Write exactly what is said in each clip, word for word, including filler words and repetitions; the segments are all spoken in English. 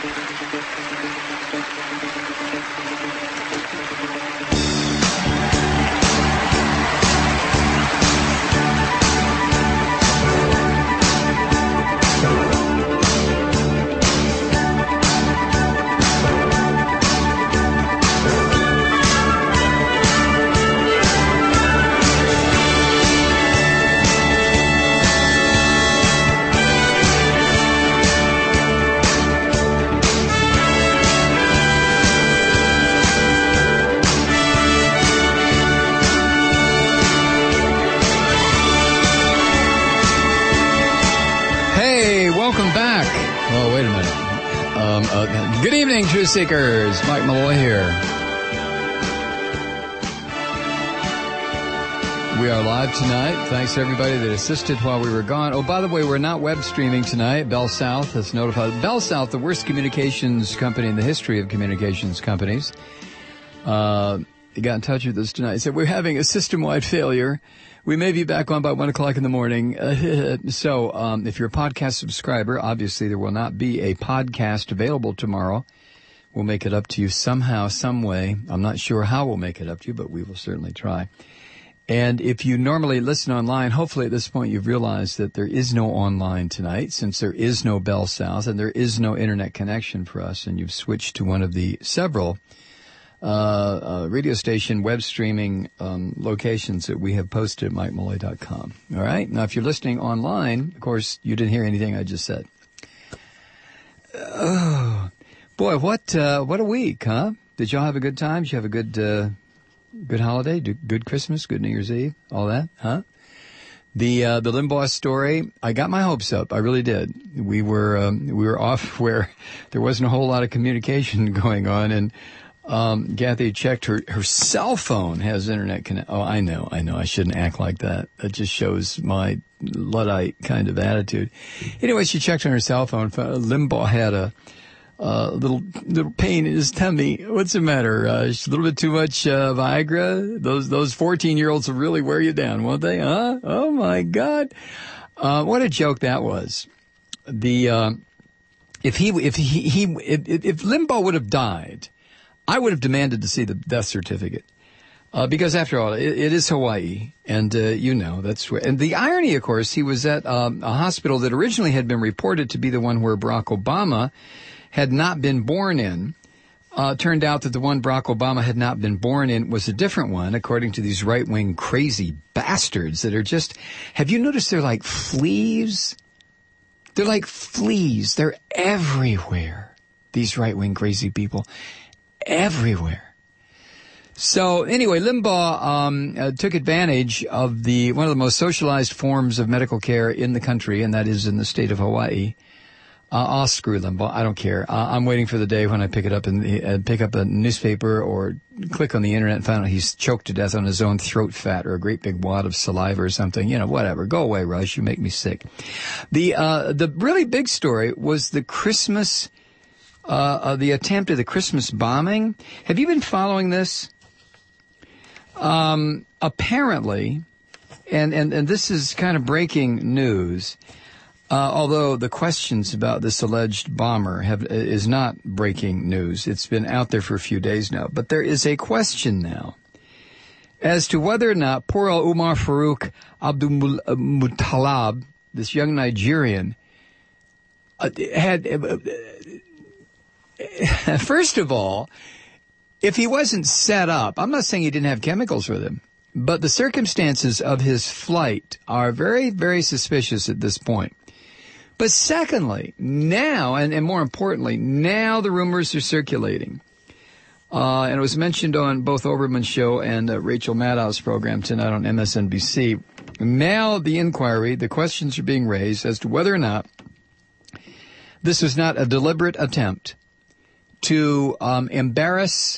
Good evening, Truth Seekers. Mike Malloy here. We are live tonight. Thanks to everybody that assisted while we were gone. Oh, by the way, we're not web streaming tonight. Bell South has notified. Bell South, the worst communications company in the history of communications companies, uh, got in touch with us tonight. Said, we're having a system-wide failure. We may be back on by one o'clock in the morning. Uh, so, um, if you're a podcast subscriber, obviously there will not be a podcast available tomorrow. We'll make it up to you somehow, some way. I'm not sure how we'll make it up to you, but we will certainly try. And if you normally listen online, hopefully at this point you've realized that there is no online tonight, since there is no Bell South and there is no internet connection for us, and you've switched to one of the several Uh, uh, radio station web streaming um, locations that we have posted at mike malloy dot com. All right? Now, if you're listening online, of course, you didn't hear anything I just said. Oh, boy, what uh, what a week, huh? Did y'all have a good time? Did you have a good uh, good holiday? Good Christmas? Good New Year's Eve? All that, huh? The uh, the Limbaugh story, I got my hopes up. I really did. We were um, we were off where there wasn't a whole lot of communication going on, and Um, Kathy checked her, her cell phone has internet connect. Oh, I know, I know. I shouldn't act like that. That just shows my Luddite kind of attitude. Anyway, she checked on her cell phone. Limbaugh had a, a little, little pain in his tummy. What's the matter? Uh, a little bit too much, uh, Viagra? Those, those fourteen year olds will really wear you down, won't they? Huh? Oh my God. Uh, what a joke that was. The, uh, if he, if he, he, if, if Limbaugh would have died, I would have demanded to see the death certificate, uh, because after all, it, it is Hawaii, and uh, you know that's where. And the irony, of course, he was at um, a hospital that originally had been reported to be the one where Barack Obama had not been born in. Uh, turned out that the one Barack Obama had not been born in was a different one, according to these right-wing crazy bastards that are just. Have you noticed they're like fleas? They're like fleas. They're everywhere. These right-wing crazy people. Everywhere. So anyway, Limbaugh um, uh, took advantage of the one of the most socialized forms of medical care in the country, and that is in the state of Hawaii. Uh, I'll screw Limbaugh. I don't care. Uh, I'm waiting for the day when I pick it up and uh, pick up a newspaper or click on the internet and find out he's choked to death on his own throat fat or a great big wad of saliva or something. You know, whatever. Go away, Rush. You make me sick. The uh, the really big story was the Christmas. Uh, uh, the attempt at the Christmas bombing. Have you been following this? Um, apparently, and, and, and this is kind of breaking news, uh, although the questions about this alleged bomber have, is not breaking news. It's been out there for a few days now. But there is a question now as to whether or not poor old Umar Farouk Abdulmuttalab, this young Nigerian, uh, had... Uh, First of all, if he wasn't set up, I'm not saying he didn't have chemicals with him, but the circumstances of his flight are very, very suspicious at this point. But secondly, now, and, and more importantly, now the rumors are circulating. Uh, and it was mentioned on both Oberman's show and uh, Rachel Maddow's program tonight on M S N B C. Now the inquiry, the questions are being raised as to whether or not this was not a deliberate attempt to um, embarrass,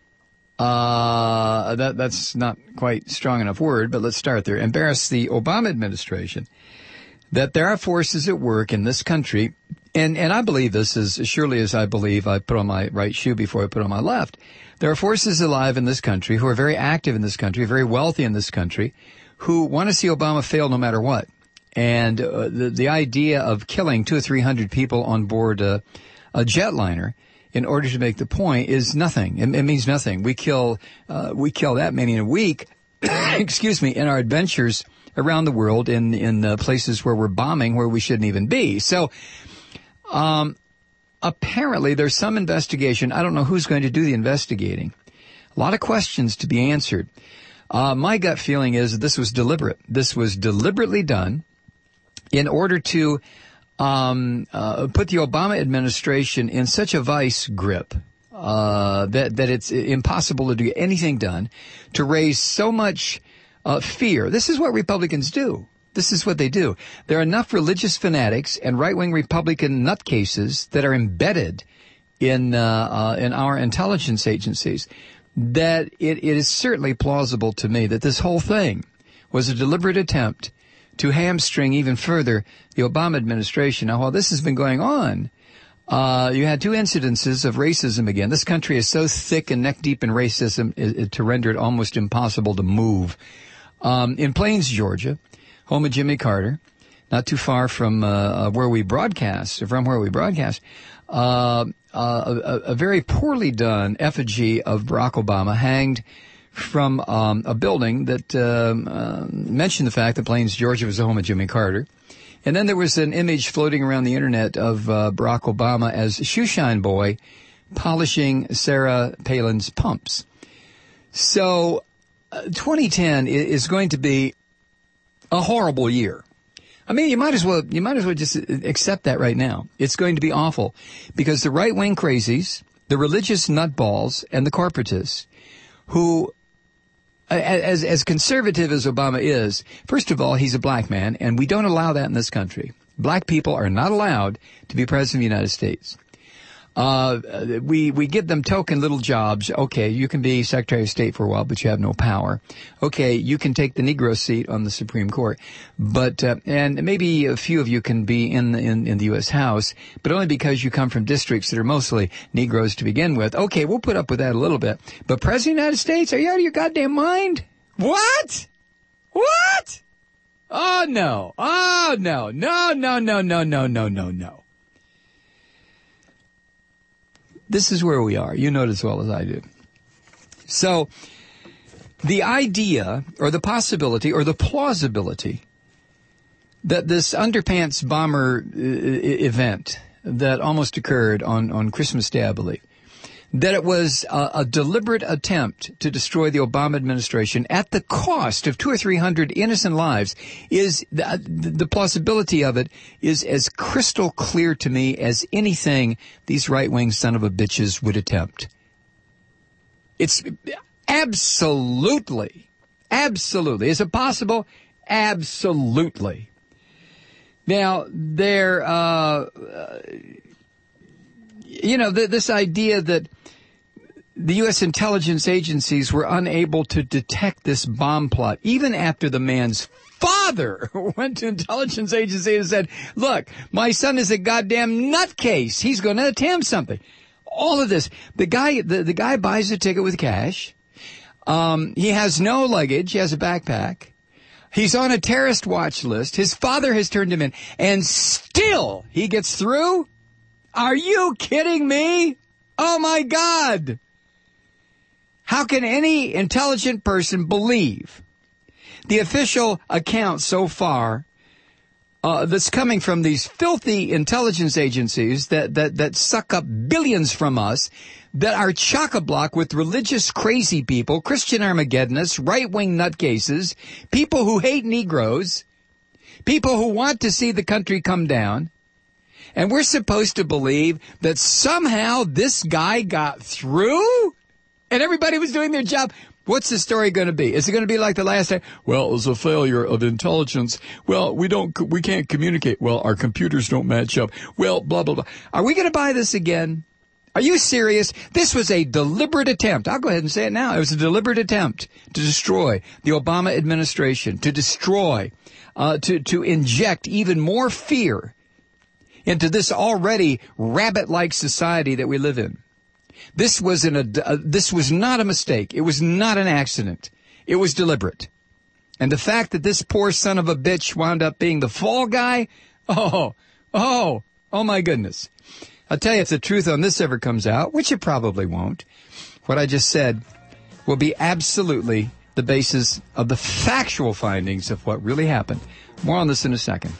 uh, that that's not quite strong enough word, but let's start there, embarrass the Obama administration, that there are forces at work in this country, and, and I believe this as surely as I believe I put on my right shoe before I put on my left. There are forces alive in this country who are very active in this country, very wealthy in this country, who want to see Obama fail no matter what. And uh, the, the idea of killing two or three hundred people on board uh, a jetliner in order to make the point is nothing. It, it means nothing. We kill, uh, we kill that many in a week, excuse me, in our adventures around the world in, in uh, places where we're bombing where we shouldn't even be. So, um, apparently there's some investigation. I don't know who's going to do the investigating. A lot of questions to be answered. Uh, my gut feeling is that this was deliberate. This was deliberately done in order to um, uh, put the Obama administration in such a vice grip uh, that that it's impossible to do anything done, to raise so much uh, fear. This is what Republicans do. This is what they do. There are enough religious fanatics and right-wing Republican nutcases that are embedded in uh, uh, in our intelligence agencies that it, it is certainly plausible to me that this whole thing was a deliberate attempt to hamstring even further the Obama administration. Now, while this has been going on, uh, you had two incidences of racism again. This country is so thick and neck-deep in racism uh, to render it almost impossible to move. Um, in Plains, Georgia, home of Jimmy Carter, not too far from uh, where we broadcast, from where we broadcast, uh, uh, a, a very poorly done effigy of Barack Obama hanged from um, a building that um, uh, mentioned the fact that Plains, Georgia was the home of Jimmy Carter. And then there was an image floating around the internet of uh, Barack Obama as Shoeshine Boy polishing Sarah Palin's pumps. So uh, twenty ten is going to be a horrible year. I mean, you might as well, you might as well just accept that right now. It's going to be awful because the right-wing crazies, the religious nutballs, and the corporatists who, as, as conservative as Obama is, first of all, he's a black man, and we don't allow that in this country. Black people are not allowed to be president of the United States. Uh, we, we give them token little jobs. Okay, you can be Secretary of State for a while, but you have no power. Okay, you can take the Negro seat on the Supreme Court. But, uh, and maybe a few of you can be in the, in, in the U S House, but only because you come from districts that are mostly Negroes to begin with. Okay, we'll put up with that a little bit. But President of the United States, are you out of your goddamn mind? What? What? Oh, no. Oh, no. No, no, no, no, no, no, no, no. This is where we are. You know it as well as I do. So the idea or the possibility or the plausibility that this underpants bomber uh, event that almost occurred on, on Christmas Day, I believe, that it was a, a deliberate attempt to destroy the Obama administration at the cost of two or three hundred innocent lives is the, the plausibility of it is as crystal clear to me as anything these right-wing son of a bitches would attempt. It's absolutely, absolutely. Is it possible? Absolutely. Now, there, uh, you know, th- this idea that the U S intelligence agencies were unable to detect this bomb plot, even after the man's father went to intelligence agency and said, look, my son is a goddamn nutcase. He's going to attempt something. All of this. The guy, the, the guy buys a ticket with cash. Um, he has no luggage. He has a backpack. He's on a terrorist watch list. His father has turned him in. And still he gets through? Are you kidding me? Oh, my God. How can any intelligent person believe the official account so far uh, that's coming from these filthy intelligence agencies that, that, that suck up billions from us, that are chock-a-block with religious crazy people, Christian Armageddonists, right-wing nutcases, people who hate Negroes, people who want to see the country come down, and we're supposed to believe that somehow this guy got through and everybody was doing their job? What's the story going to be? Is it going to be like the last time? Well, it was a failure of intelligence. Well, we don't, we can't communicate. Well, our computers don't match up. Well, blah, blah, blah. Are we going to buy this again? Are you serious? This was a deliberate attempt. I'll go ahead and say it now. It was a deliberate attempt to destroy the Obama administration, to destroy, uh, to, to inject even more fear into this already rabbit-like society that we live in. This was an, uh, this was not a mistake. It was not an accident. It was deliberate. And the fact that this poor son of a bitch wound up being the fall guy, oh, oh, oh my goodness. I'll tell you, if the truth on this ever comes out, which it probably won't, what I just said will be absolutely the basis of the factual findings of what really happened. More on this in a second.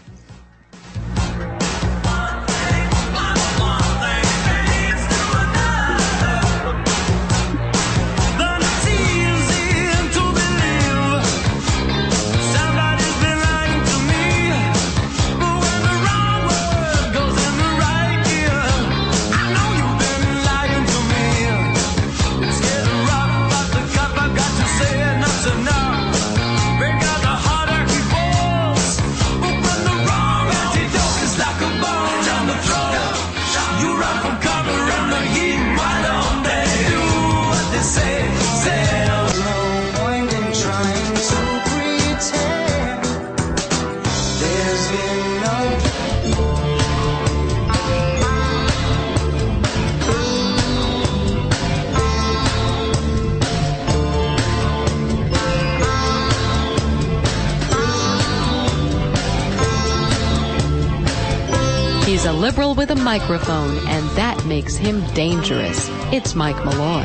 He's a liberal with a microphone, and that makes him dangerous. It's Mike Malloy.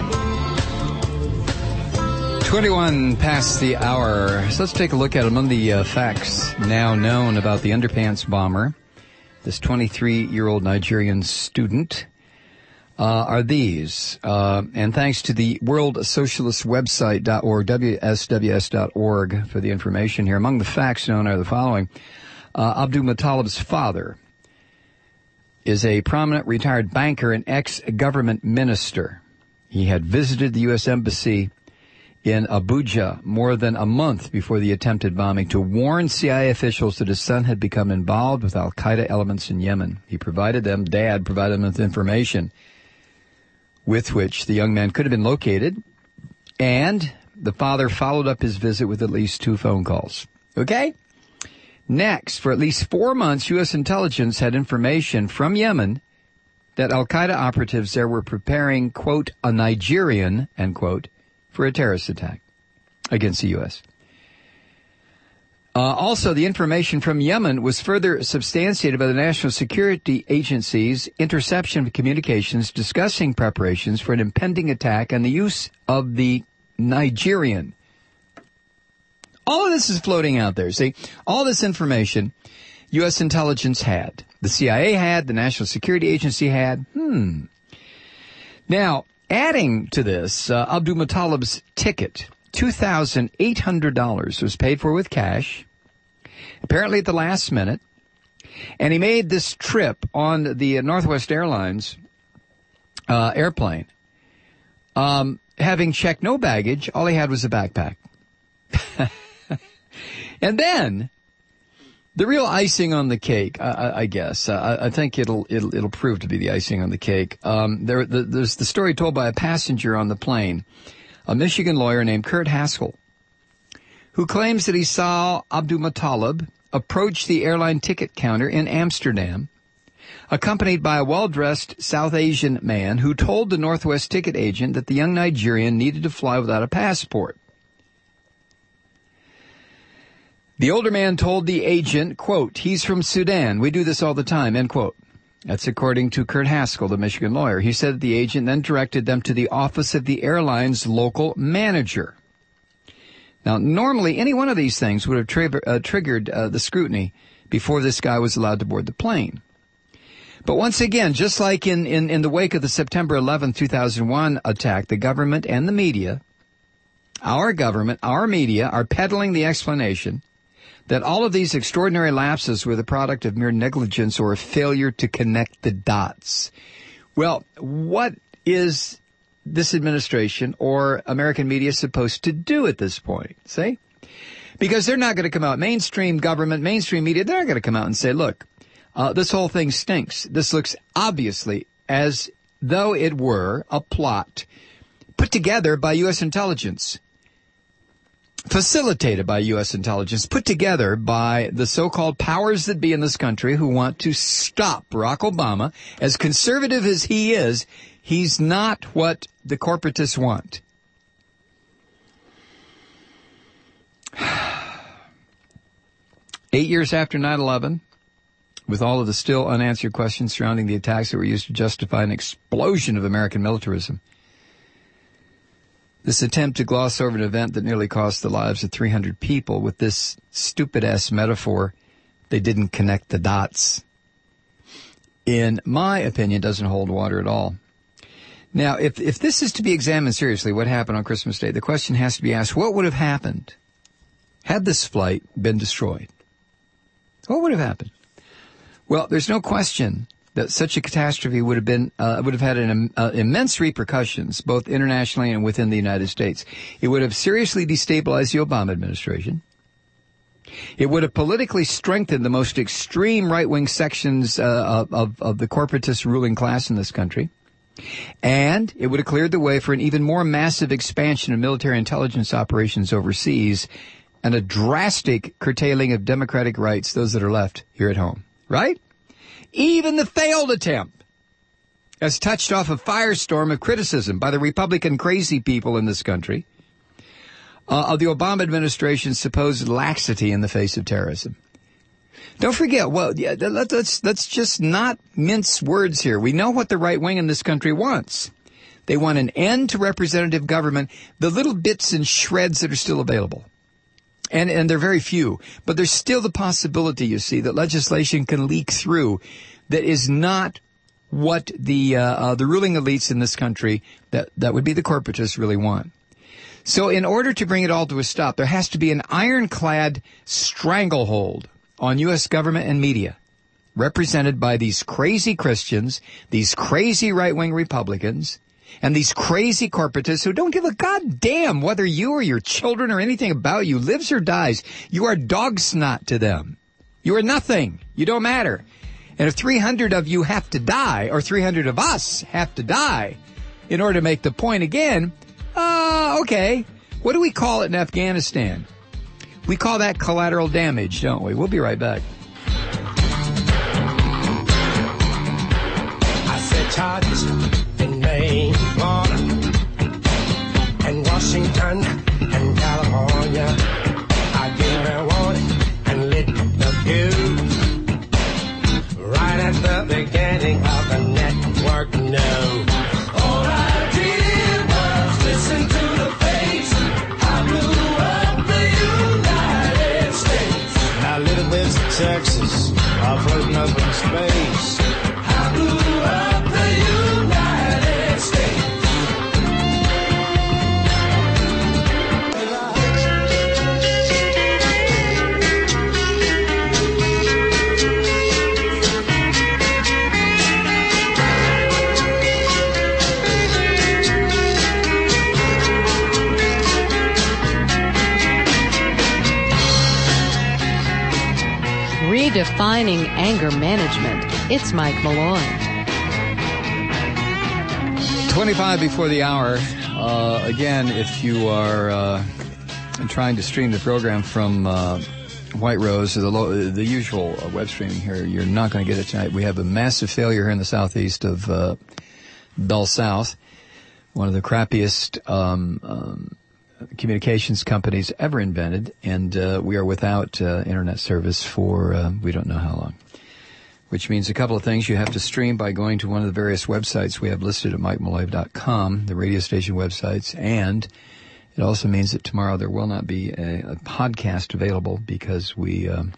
twenty-one past the hour. So let's take a look at among the uh, facts now known about the underpants bomber, this twenty-three-year-old Nigerian student, uh, are these. Uh, and thanks to the World Socialist Website dot org, W S W S dot org, for the information here. Among the facts known are the following. Uh, Abdul Muttalib's father is a prominent retired banker and ex-government minister. He had visited the U S Embassy in Abuja more than a month before the attempted bombing to warn C I A officials that his son had become involved with al-Qaeda elements in Yemen. He provided them, Dad provided them with information with which the young man could have been located, and the father followed up his visit with at least two phone calls. Okay? Next, for at least four months, U S intelligence had information from Yemen that al-Qaeda operatives there were preparing, quote, a Nigerian, end quote, for a terrorist attack against the U S. Uh, also, the information from Yemen was further substantiated by the National Security Agency's interception of communications discussing preparations for an impending attack and the use of the Nigerian. All of this is floating out there. See, all this information U S intelligence had. The C I A had, the National Security Agency had. Hmm. Now, adding to this, uh, Abdul Muttalib's ticket, two thousand eight hundred dollars, was paid for with cash, apparently at the last minute, and he made this trip on the Northwest Airlines uh, airplane, um, having checked no baggage. All he had was a backpack. And then, the real icing on the cake, I, I guess, uh, I think it'll, it'll it'll prove to be the icing on the cake. Um, there, the, there's the story told by a passenger on the plane, a Michigan lawyer named Kurt Haskell, who claims that he saw Abdul Muttalib approach the airline ticket counter in Amsterdam, accompanied by a well-dressed South Asian man who told the Northwest ticket agent that the young Nigerian needed to fly without a passport. The older man told the agent, quote, he's from Sudan. We do this all the time, end quote. That's according to Kurt Haskell, the Michigan lawyer. He said that the agent then directed them to the office of the airline's local manager. Now, normally, any one of these things would have tri- uh, triggered uh, the scrutiny before this guy was allowed to board the plane. But once again, just like in, in, in the wake of the September eleventh, two thousand one attack, the government and the media, our government, our media, are peddling the explanation that all of these extraordinary lapses were the product of mere negligence or a failure to connect the dots. Well, what is this administration or American media supposed to do at this point? See? Because they're not going to come out, mainstream government, mainstream media, they're not going to come out and say, look, uh, this whole thing stinks. This looks obviously as though it were a plot put together by U S intelligence, facilitated by U S intelligence, put together by the so-called powers that be in this country who want to stop Barack Obama. As conservative as he is, he's not what the corporatists want. Eight years after nine eleven, with all of the still unanswered questions surrounding the attacks that were used to justify an explosion of American militarism. This attempt to gloss over an event that nearly cost the lives of three hundred people with this stupid-ass metaphor, they didn't connect the dots, in my opinion, doesn't hold water at all. Now, if if this is to be examined seriously, what happened on Christmas Day, the question has to be asked, what would have happened had this flight been destroyed? What would have happened? Well, there's no question that such a catastrophe would have been uh, would have had an uh, immense repercussions, both internationally and within the United States. It would have seriously destabilized the Obama administration. It would have politically strengthened the most extreme right-wing sections uh, of, of the corporatist ruling class in this country. And it would have cleared the way for an even more massive expansion of military intelligence operations overseas and a drastic curtailing of democratic rights, those that are left here at home. Right? Even the failed attempt has touched off a firestorm of criticism by the Republican crazy people in this country uh, of the Obama administration's supposed laxity in the face of terrorism. Don't forget, well, yeah, let's, let's just not mince words here. We know what the right wing in this country wants. They want an end to representative government, the little bits and shreds that are still available. And, and they're very few. But there's still the possibility, you see, that legislation can leak through that is not what the, uh, uh, the ruling elites in this country, that, that would be the corporatists, really want. So in order to bring it all to a stop, there has to be an ironclad stranglehold on U S government and media, represented by these crazy Christians, these crazy right-wing Republicans, and these crazy corporatists who don't give a goddamn whether you or your children or anything about you lives or dies. You are dog snot to them. You are nothing. You don't matter. And if three hundred of you have to die, or three hundred of us have to die in order to make the point again, uh, okay, what do we call it in Afghanistan? We call that collateral damage, don't we? We'll be right back. I said charges in Maine, Florida, and Washington, and California. I gave her warning and lit the fuse right at the beginning of the network news. All I did was listen to the face. I blew up the United States. Now little bits of Texas are floating up in space. I blew up the United States. Redefining anger management. It's Mike Malloy. twenty-five before the hour. Uh, again, if you are uh, trying to stream the program from uh, White Rose, the, lo- the usual uh, web streaming here, you're not going to get it tonight. We have a massive failure here in the southeast of uh, Bell South, one of the crappiest um, um, communications companies ever invented, and uh, we are without uh, internet service for uh, we don't know how long. Which means a couple of things. You have to stream by going to one of the various websites we have listed at mike malloy dot com, the radio station websites, and it also means that tomorrow there will not be a, a podcast available because we, um,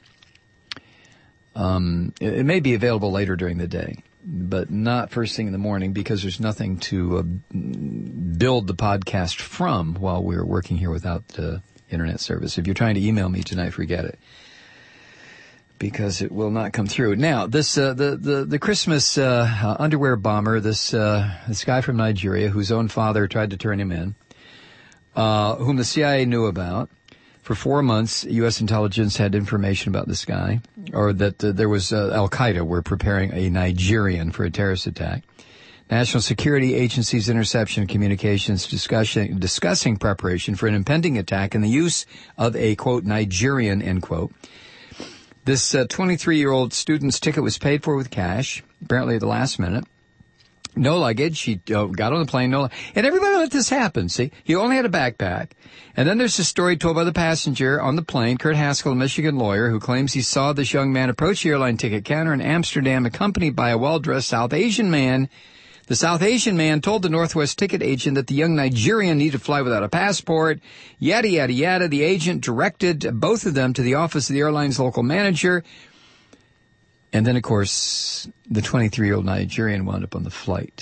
um, it, it may be available later during the day, but not first thing in the morning because there's nothing to uh, build the podcast from while we're working here without uh, internet service. If you're trying to email me tonight, forget it, because it will not come through. Now, this uh, the, the the Christmas uh, uh, underwear bomber, this uh, this guy from Nigeria whose own father tried to turn him in, uh, whom the C I A knew about. For four months, U S intelligence had information about this guy, or that uh, there was uh, Al-Qaeda were preparing a Nigerian for a terrorist attack. National Security Agency's interception communications discussing, discussing preparation for an impending attack and the use of a, quote, Nigerian, end quote. This uh, twenty-three-year-old student's ticket was paid for with cash, apparently at the last minute. No luggage. He uh, got on the plane. No, and everybody let this happen. See, he only had a backpack. And then there's a story told by the passenger on the plane, Kurt Haskell, a Michigan lawyer, who claims he saw this young man approach the airline ticket counter in Amsterdam, accompanied by a well-dressed South Asian man. The South Asian man told the Northwest ticket agent that the young Nigerian needed to fly without a passport. Yada, yada, yada. The agent directed both of them to the office of the airline's local manager. And then, of course, the twenty-three-year-old Nigerian wound up on the flight.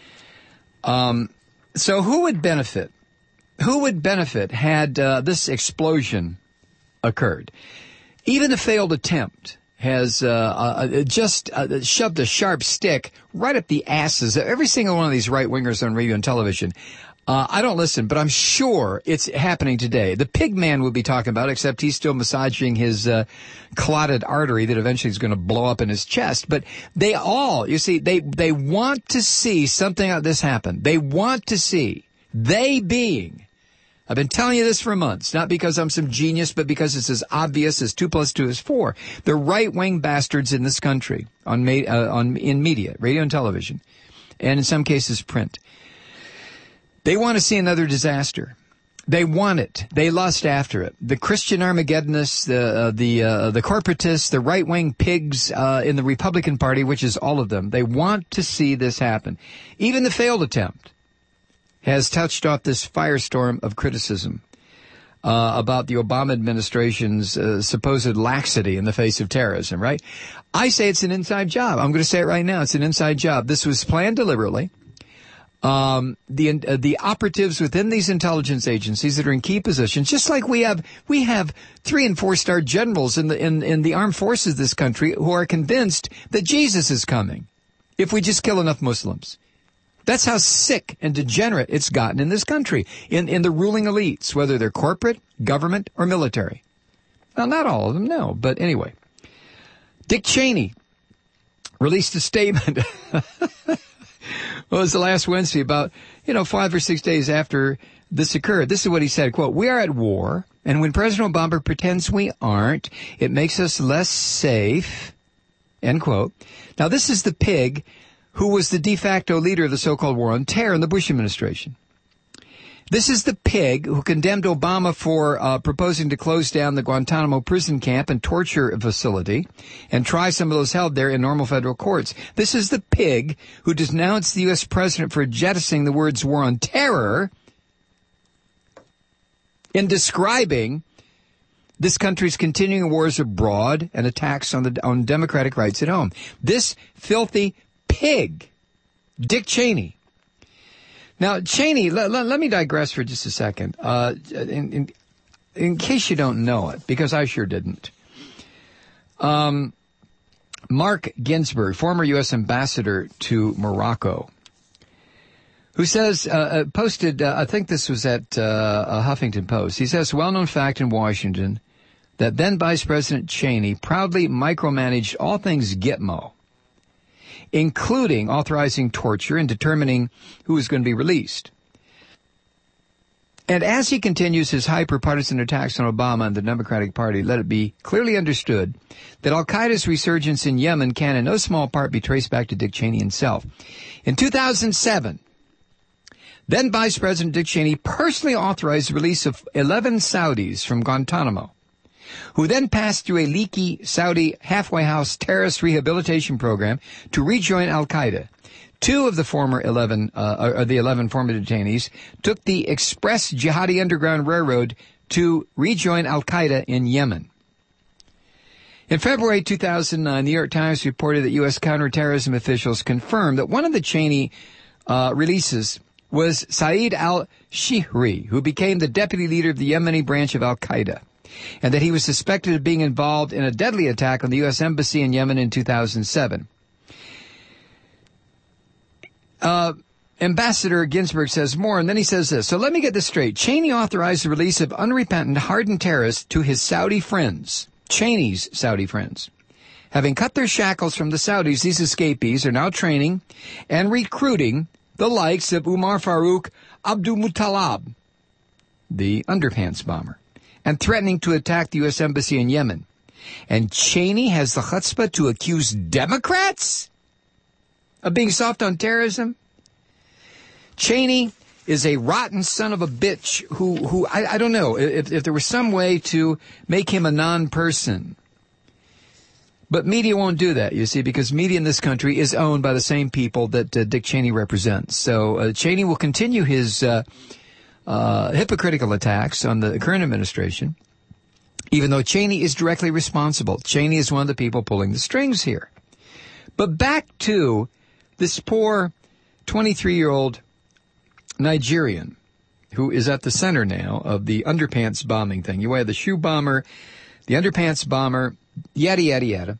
Um, so who would benefit? Who would benefit had uh, this explosion occurred? Even a failed attempt has uh, uh, just uh, shoved a sharp stick right up the asses of every single one of these right-wingers on radio and television. Uh, I don't listen, but I'm sure it's happening today. The pig man would be talking about it, except he's still massaging his uh, clotted artery that eventually is going to blow up in his chest. But they all, you see, they, they want to see something like this happen. They want to see, they being, I've been telling you this for months, not because I'm some genius, but because it's as obvious as two plus two is four. The right-wing bastards in this country, on, uh, on in media, radio and television, and in some cases print, they want to see another disaster. They want it. They lust after it. The Christian Armageddonists, the uh, the uh, the corporatists, the right-wing pigs uh, in the Republican Party, which is all of them, they want to see this happen. Even the failed attempt has touched off this firestorm of criticism uh, about the Obama administration's uh, supposed laxity in the face of terrorism, right? I say it's an inside job. I'm going to say it right now. It's an inside job. This was planned deliberately. Um, the, uh, the operatives within these intelligence agencies that are in key positions, just like we have, we have three and four star generals in the, in, in the armed forces of this country who are convinced that Jesus is coming if we just kill enough Muslims. That's how sick and degenerate it's gotten in this country, in, in the ruling elites, whether they're corporate, government, or military. Well, not all of them, no, but anyway. Dick Cheney released a statement. Well, it was the last Wednesday, about, you know, five or six days after this occurred. This is what he said, quote, "We are at war, and when President Obama pretends we aren't, it makes us less safe," end quote. Now, this is the pig who was the de facto leader of the so-called war on terror in the Bush administration. This is the pig who condemned Obama for uh, proposing to close down the Guantanamo prison camp and torture facility and try some of those held there in normal federal courts. This is the pig who denounced the U S president for jettisoning the words war on terror in describing this country's continuing wars abroad and attacks on the on democratic rights at home. This filthy pig, Dick Cheney. Now, Cheney, let, let, let me digress for just a second, uh, in, in, in case you don't know it, because I sure didn't. Um, Mark Ginsburg, former U S ambassador to Morocco, who says, uh, posted, uh, I think this was at uh, a Huffington Post, he says, well-known fact in Washington that then Vice President Cheney proudly micromanaged all things Gitmo, including authorizing torture and determining who is going to be released. And as he continues his hyper-partisan attacks on Obama and the Democratic Party, let it be clearly understood that al-Qaeda's resurgence in Yemen can in no small part be traced back to Dick Cheney himself. In two thousand seven, then Vice President Dick Cheney personally authorized the release of eleven Saudis from Guantanamo, who then passed through a leaky Saudi halfway house terrorist rehabilitation program to rejoin al-Qaeda. Two of the former eleven, uh, or the eleven former detainees took the Express Jihadi Underground Railroad to rejoin al-Qaeda in Yemen. In February two thousand nine, the New York Times reported that U S counterterrorism officials confirmed that one of the Cheney uh, releases was Saeed al-Shihri, who became the deputy leader of the Yemeni branch of al-Qaeda, and that he was suspected of being involved in a deadly attack on the U S Embassy in Yemen in two thousand seven. Uh, Ambassador Ginsburg says more, and then he says this. So let me get this straight. Cheney authorized the release of unrepentant, hardened terrorists to his Saudi friends, Cheney's Saudi friends. Having cut their shackles from the Saudis, these escapees are now training and recruiting the likes of Umar Farouk Abdulmuttalab, the underpants bomber, and threatening to attack the U S Embassy in Yemen. And Cheney has the chutzpah to accuse Democrats of being soft on terrorism? Cheney is a rotten son of a bitch who, who I, I don't know, if, if there was some way to make him a non-person. But media won't do that, you see, because media in this country is owned by the same people that uh, Dick Cheney represents. So uh, Cheney will continue his uh, uh, hypocritical attacks on the current administration, even though Cheney is directly responsible. Cheney is one of the people pulling the strings here. But back to this poor twenty-three-year-old Nigerian who is at the center now of the underpants bombing thing. You have the shoe bomber, the underpants bomber, yada, yada, yada.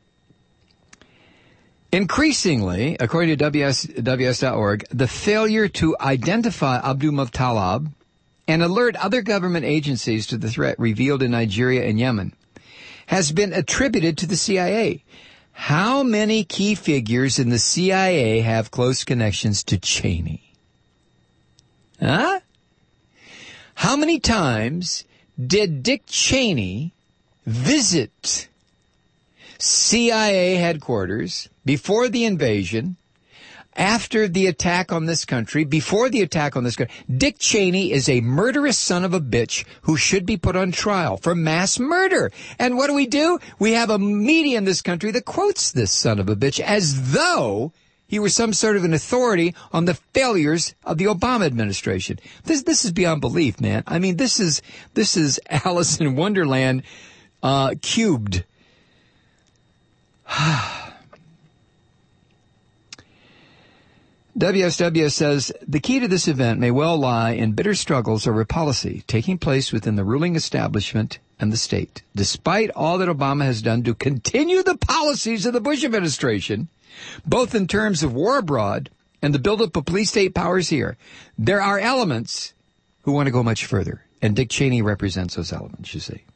Increasingly, according to W S, W S dot org, the failure to identify Abdulmutallab and alert other government agencies to the threat revealed in Nigeria and Yemen has been attributed to the C I A. How many key figures in the C I A have close connections to Cheney? Huh? How many times did Dick Cheney visit C I A headquarters before the invasion, after the attack on this country, before the attack on this country? Dick Cheney is a murderous son of a bitch who should be put on trial for mass murder. And what do we do? We have a media in this country that quotes this son of a bitch as though he were some sort of an authority on the failures of the Obama administration. This this is beyond belief, man. I mean, this is this is Alice in Wonderland uh, cubed. W S W says, the key to this event may well lie in bitter struggles over policy taking place within the ruling establishment and the state. Despite all that Obama has done to continue the policies of the Bush administration, both in terms of war abroad and the buildup of police state powers here, there are elements who want to go much further. And Dick Cheney represents those elements, you see.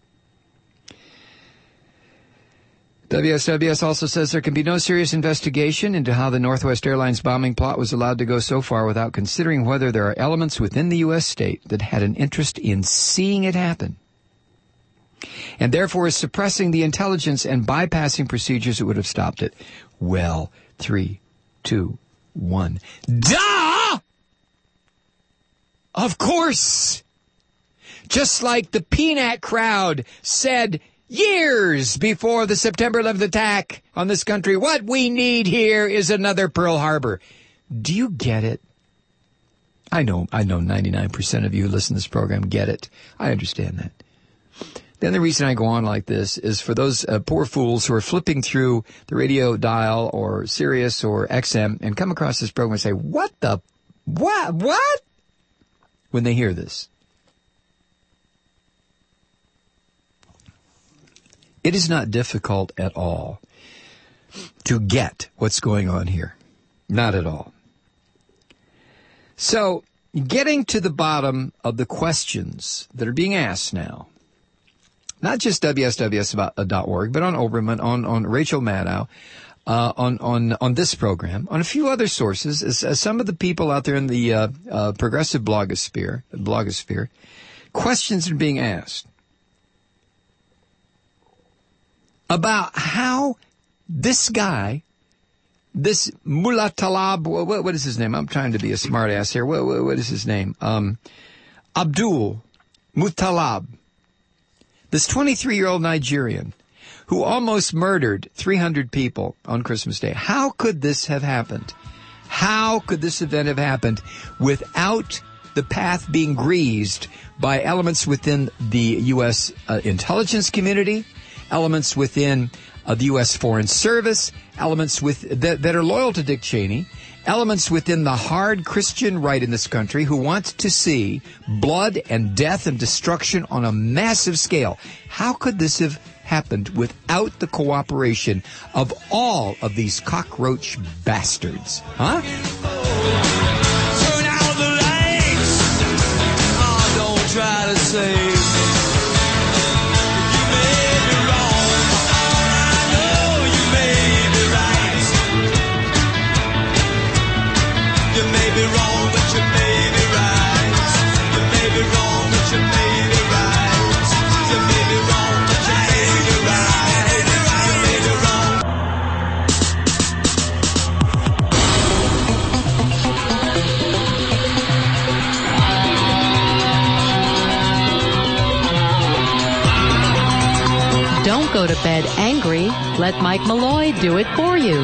W S W S also says there can be no serious investigation into how the Northwest Airlines bombing plot was allowed to go so far without considering whether there are elements within the U S state that had an interest in seeing it happen, and therefore is suppressing the intelligence and bypassing procedures that would have stopped it. Well, three, two, one. Duh! Of course! Just like the Peanut crowd said years before the September eleventh attack on this country, what we need here is another Pearl Harbor. Do you get it? I know, I know ninety-nine percent of you who listen to this program get it. I understand that. Then the reason I go on like this is for those uh, poor fools who are flipping through the radio dial or Sirius or X M and come across this program and say, what the, what, what? When they hear this. It is not difficult at all to get what's going on here. Not at all. So, getting to the bottom of the questions that are being asked now, not just W S W S dot org, but on Oberman, on, on Rachel Maddow, uh, on, on, on this program, on a few other sources, as, as some of the people out there in the, uh, uh, progressive blogosphere, blogosphere, questions are being asked about how this guy, this Mullah Talab, what, what is his name? I'm trying to be a smart ass here. What, what, what is his name? Um, Abdul Mutallab. This twenty-three-year-old Nigerian who almost murdered three hundred people on Christmas Day. How could this have happened? How could this event have happened without the path being greased by elements within the U S uh, intelligence community, elements within uh, the U S Foreign Service, elements with that, that are loyal to Dick Cheney, elements within the hard Christian right in this country who want to see blood and death and destruction on a massive scale? How could this have happened without the cooperation of all of these cockroach bastards? Huh? Turn out the lights. Oh, don't try to save me. You may be wrong. I know you may be right. You may be wrong, but you may be right. You may be wrong, but you may be right. You may be wrong, but you may be right. You may be wrong. go to bed angry, let Mike Malloy do it for you.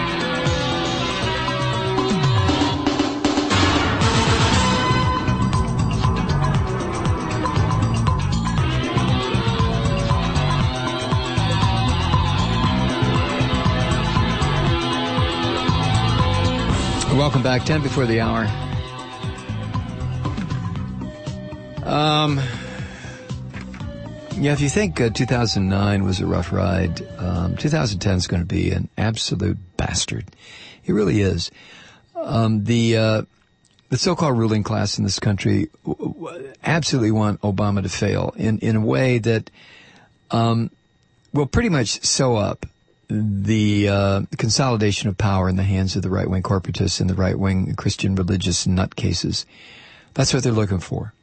Welcome back. ten before the hour. Um, yeah, if you think uh, two thousand nine was a rough ride, um, two thousand ten is going to be an absolute bastard. It really is. Um, the uh, the so-called ruling class in this country w- w- absolutely want Obama to fail in, in a way that um, will pretty much sew up the uh, consolidation of power in the hands of the right-wing corporatists and the right-wing Christian religious nutcases. That's what they're looking for.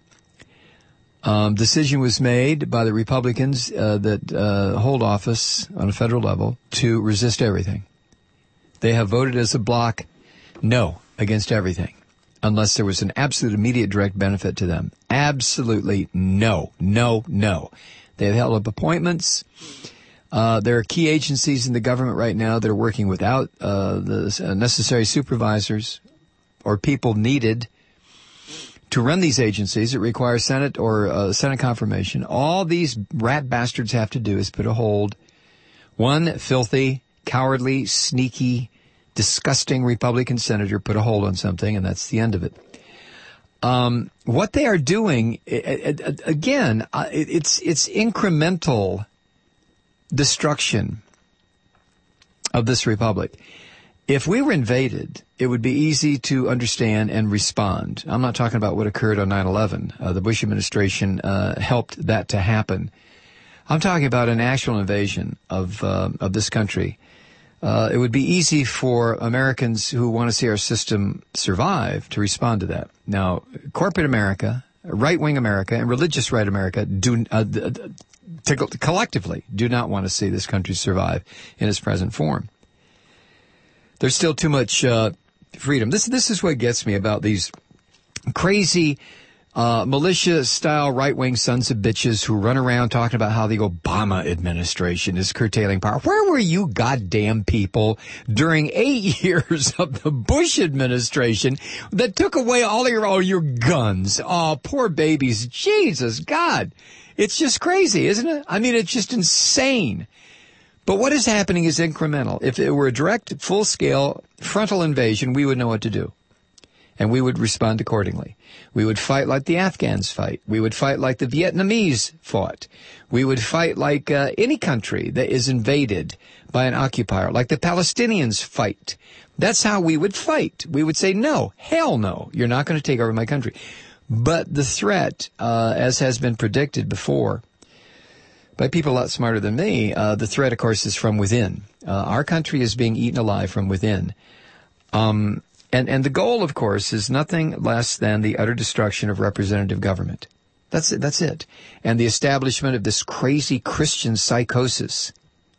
Um, decision was made by the Republicans uh, that uh, hold office on a federal level to resist everything. They have voted as a bloc no against everything, unless there was an absolute immediate direct benefit to them. Absolutely no, no, no. They have held up appointments. Uh, there are key agencies in the government right now that are working without uh, the necessary supervisors or people needed to run these agencies. It requires Senate or uh, Senate confirmation. All these rat bastards have to do is put a hold. One filthy, cowardly, sneaky, disgusting Republican senator put a hold on something, and that's the end of it. Um, what they are doing, again, it's it's incremental destruction of this republic. If we were invaded, it would be easy to understand and respond. I'm not talking about what occurred on nine eleven. Uh, the Bush administration uh, helped that to happen. I'm talking about an actual invasion of uh, of this country. Uh, it would be easy for Americans who want to see our system survive to respond to that. Now, corporate America, right-wing America, and religious right America do uh, to, collectively do not want to see this country survive in its present form. There's still too much uh, freedom. This this is what gets me about these crazy uh, militia-style right-wing sons of bitches who run around talking about how the Obama administration is curtailing power. Where were you goddamn people during eight years of the Bush administration that took away all your all your guns? Oh, poor babies. Jesus, God. It's just crazy, isn't it? I mean, it's just insane. But what is happening is incremental. If it were a direct, full-scale, frontal invasion, we would know what to do. And we would respond accordingly. We would fight like the Afghans fight. We would fight like the Vietnamese fought. We would fight like uh, any country that is invaded by an occupier, like the Palestinians fight. That's how we would fight. We would say, no, hell no, you're not going to take over my country. But the threat, uh, as has been predicted before by people a lot smarter than me, uh, the threat, of course, is from within. Uh, our country is being eaten alive from within. Um, and, and the goal, of course, is nothing less than the utter destruction of representative government. That's it. That's it. And the establishment of this crazy Christian psychosis.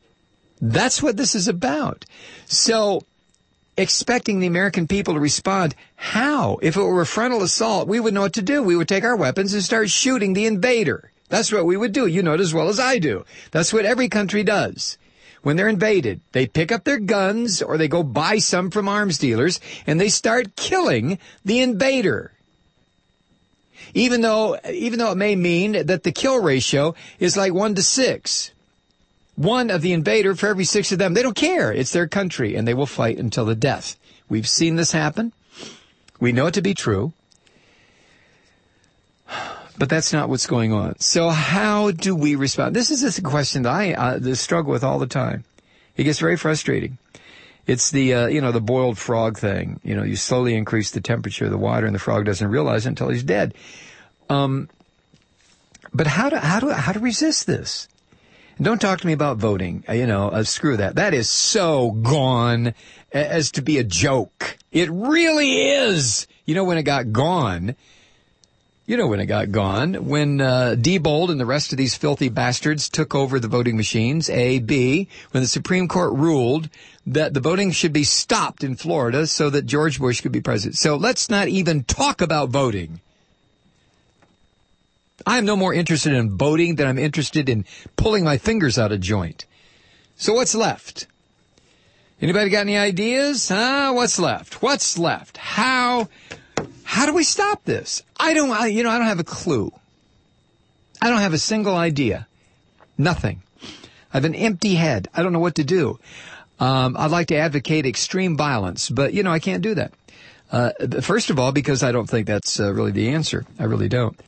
That's what this is about. So, expecting the American people to respond, how? If it were a frontal assault, we would know what to do. We would take our weapons and start shooting the invader. That's what we would do. You know it as well as I do. That's what every country does. When they're invaded, they pick up their guns or they go buy some from arms dealers and they start killing the invader. Even though, even though it may mean that the kill ratio is like one to six. One of the invader for every six of them. They don't care. It's their country and they will fight until the death. We've seen this happen. We know it to be true. But that's not what's going on. So how do we respond? This is a question that I uh, struggle with all the time. It gets very frustrating. It's the, uh, you know, the boiled frog thing. You know, you slowly increase the temperature of the water and the frog doesn't realize it until he's dead. Um, but how to, how to, how to resist this? And don't talk to me about voting. Uh, you know, uh, screw that. That is so gone as to be a joke. It really is. You know when it got gone? You know when it got gone, when uh, Diebold and the rest of these filthy bastards took over the voting machines, A, B, when the Supreme Court ruled that the voting should be stopped in Florida so that George Bush could be president. So let's not even talk about voting. I am no more interested in voting than I'm interested in pulling my fingers out of joint. So what's left? Anybody got any ideas? Huh? What's left? What's left? How, how do we stop this? I don't, I, you know, I don't have a clue. I don't have a single idea. Nothing. I have an empty head. I don't know what to do. Um, I'd like to advocate extreme violence, but, you know, I can't do that. Uh, first of all, because I don't think that's uh, really the answer. I really don't.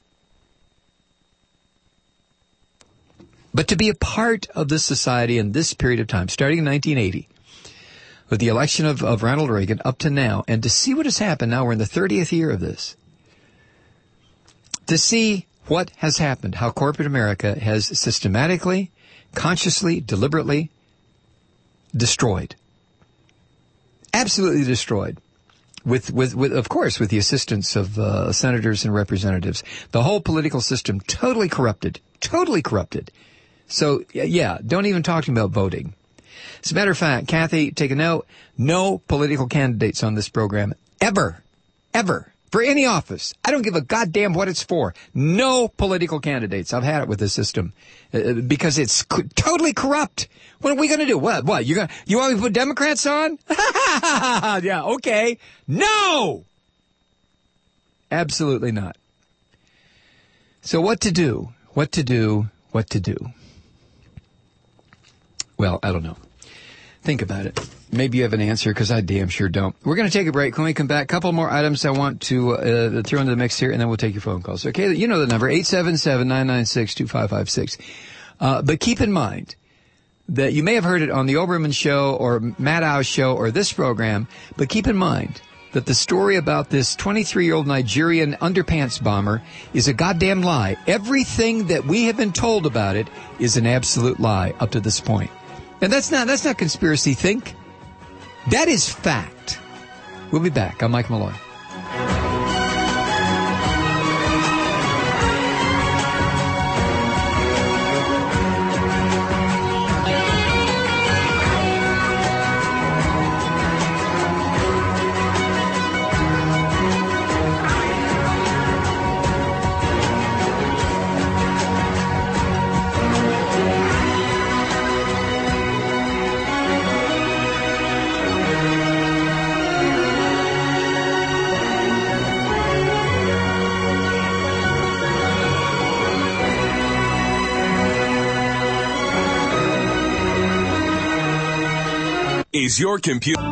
But to be a part of this society in this period of time, starting in nineteen eighty, with the election of, of Ronald Reagan up to now, and to see what has happened, now we're in the thirtieth year of this, to see what has happened, how corporate America has systematically, consciously, deliberately destroyed. Absolutely destroyed. With, with, with, of course, with the assistance of uh, senators and representatives. The whole political system totally corrupted. Totally corrupted. So, yeah, don't even talk to me about voting. As a matter of fact, Kathy, take a note, no political candidates on this program ever, ever, for any office. I don't give a goddamn what it's for. No political candidates. I've had it with this system uh, because it's co- totally corrupt. What are we going to do? What? What? You going you want me to put Democrats on? Yeah, okay. No! Absolutely not. So what to do? What to do? What to do? Well, I don't know. Think about it. Maybe you have an answer, because I damn sure don't. We're going to take a break. When we come back, a couple more items I want to uh, throw into the mix here, and then we'll take your phone calls. Okay, you know the number, eight seven seven, nine nine six, two five five six. Uh, but keep in mind that you may have heard it on the Oberman Show or Maddow's show or this program, but keep in mind that the story about this twenty-three-year-old Nigerian underpants bomber is a goddamn lie. Everything that we have been told about it is an absolute lie up to this point. And that's not, that's not conspiracy think. That is fact. We'll be back. I'm Mike Malloy. Is your computer...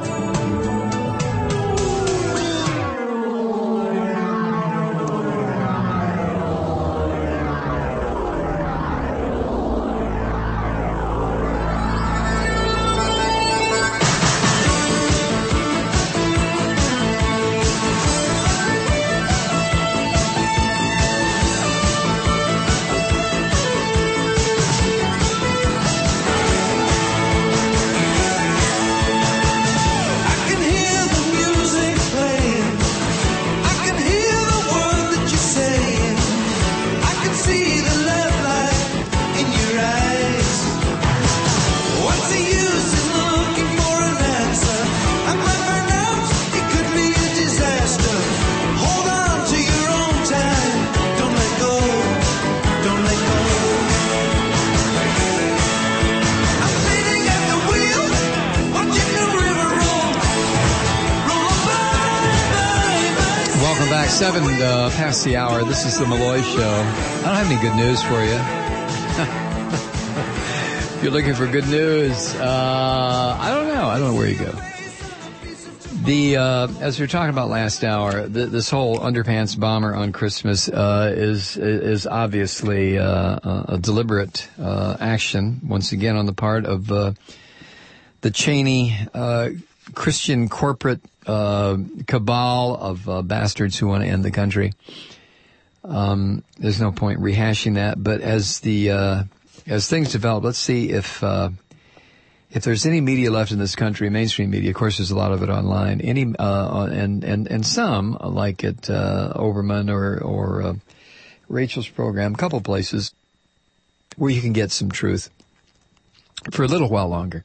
Seven uh, past the hour. This is the Malloy Show. I don't have any good news for you. If you're looking for good news, uh, I don't know. I don't know where you go. The uh, as we were talking about last hour, the, this whole underpants bomber on Christmas uh, is is obviously uh, a deliberate uh, action once again on the part of uh, the Cheney uh, Christian corporate Uh, cabal of uh, bastards who want to end the country. Um, there's no point rehashing that. But as the uh, as things develop, let's see if uh, if there's any media left in this country, mainstream media. Of course, there's a lot of it online. Any uh, and and and some like at uh, Oberman or or uh, Rachel's program, a couple places where you can get some truth for a little while longer.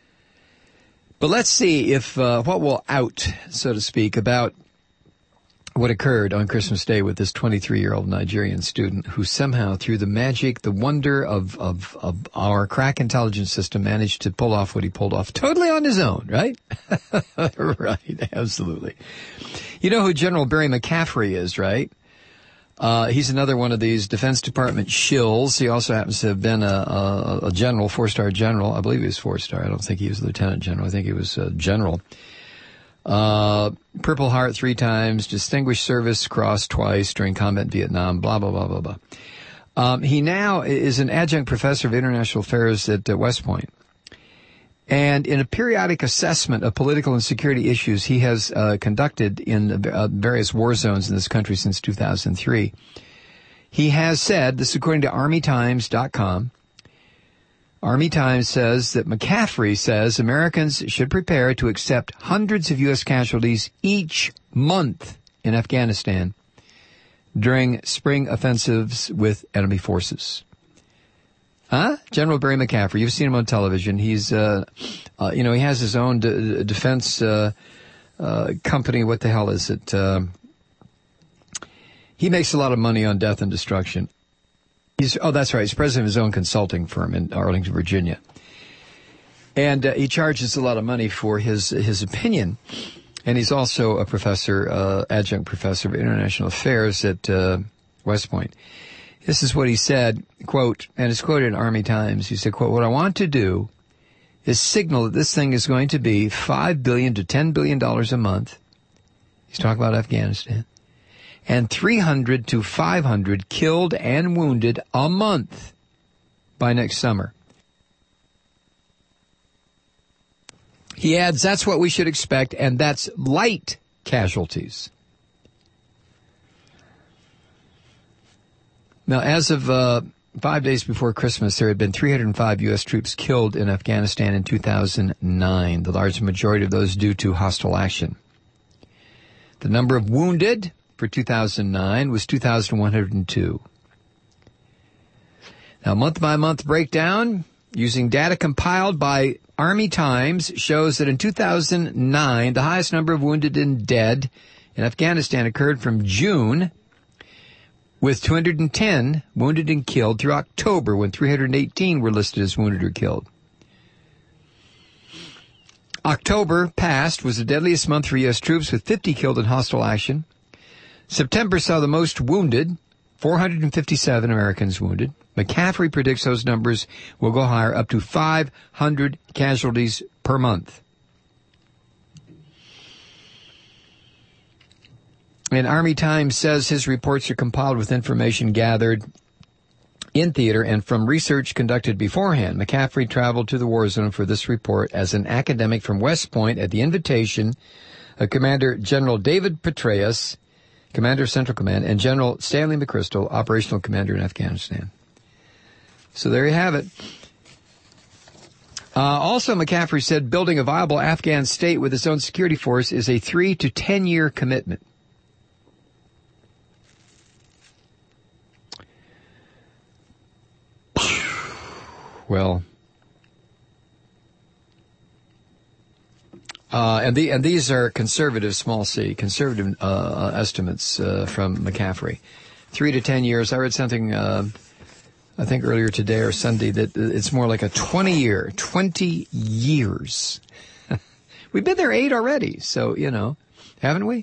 But let's see if uh, what will out, so to speak, about what occurred on Christmas Day with this twenty-three-year-old Nigerian student who somehow, through the magic, the wonder of, of, of our crack intelligence system, managed to pull off what he pulled off totally on his own, right? Right, absolutely. You know who General Barry McCaffrey is, right? Uh, he's another one of these Defense Department shills. He also happens to have been a, a, a general, four-star general. I believe he was four-star. I don't think he was lieutenant general. I think he was a general. Uh, Purple Heart three times, Distinguished Service Cross twice during combat in Vietnam, blah, blah, blah, blah, blah. Um, he now is an adjunct professor of international affairs at uh, West Point. And in a periodic assessment of political and security issues he has uh, conducted in uh, various war zones in this country since two thousand three, he has said, this is according to Army Times dot com, Army Times says that McCaffrey says Americans should prepare to accept hundreds of U S casualties each month in Afghanistan during spring offensives with enemy forces. Huh? General Barry McCaffrey. You've seen him on television. He's, uh, uh you know, he has his own d- defense uh, uh company. What the hell is it? Uh, he makes a lot of money on death and destruction. He's, oh, that's right. He's president of his own consulting firm in Arlington, Virginia. And uh, he charges a lot of money for his his opinion. And he's also a professor, uh, adjunct professor of international affairs at uh, West Point. This is what he said, quote, and it's quoted in Army Times. He said, quote, what I want to do is signal that this thing is going to be five billion dollars to ten billion dollars a month. He's talking about Afghanistan. And three hundred to five hundred killed and wounded a month by next summer. He adds, that's what we should expect, and that's light casualties. Now, as of uh, five days before Christmas, there had been three hundred five U S troops killed in Afghanistan in two thousand nine, the large majority of those due to hostile action. The number of wounded for two thousand nine was two thousand one hundred two. Now, month-by-month breakdown using data compiled by Army Times shows that in two thousand nine, the highest number of wounded and dead in Afghanistan occurred from June, with two hundred ten wounded and killed, through October, when three hundred eighteen were listed as wounded or killed. October past was the deadliest month for U S troops, with fifty killed in hostile action. September saw the most wounded, four hundred fifty-seven Americans wounded. McCaffrey predicts those numbers will go higher, up to five hundred casualties per month. And Army Times says his reports are compiled with information gathered in theater and from research conducted beforehand. McCaffrey traveled to the war zone for this report as an academic from West Point at the invitation of Commander General David Petraeus, Commander of Central Command, and General Stanley McChrystal, Operational Commander in Afghanistan. So there you have it. Uh, also, McCaffrey said building a viable Afghan state with its own security force is a three to ten year commitment. Well, uh, and the and these are conservative, small c, conservative uh, estimates uh, from McCaffrey. Three to ten years. I read something, uh, I think earlier today or Sunday, that it's more like a twenty-year, twenty years. We've been there eight already, so, you know, haven't we?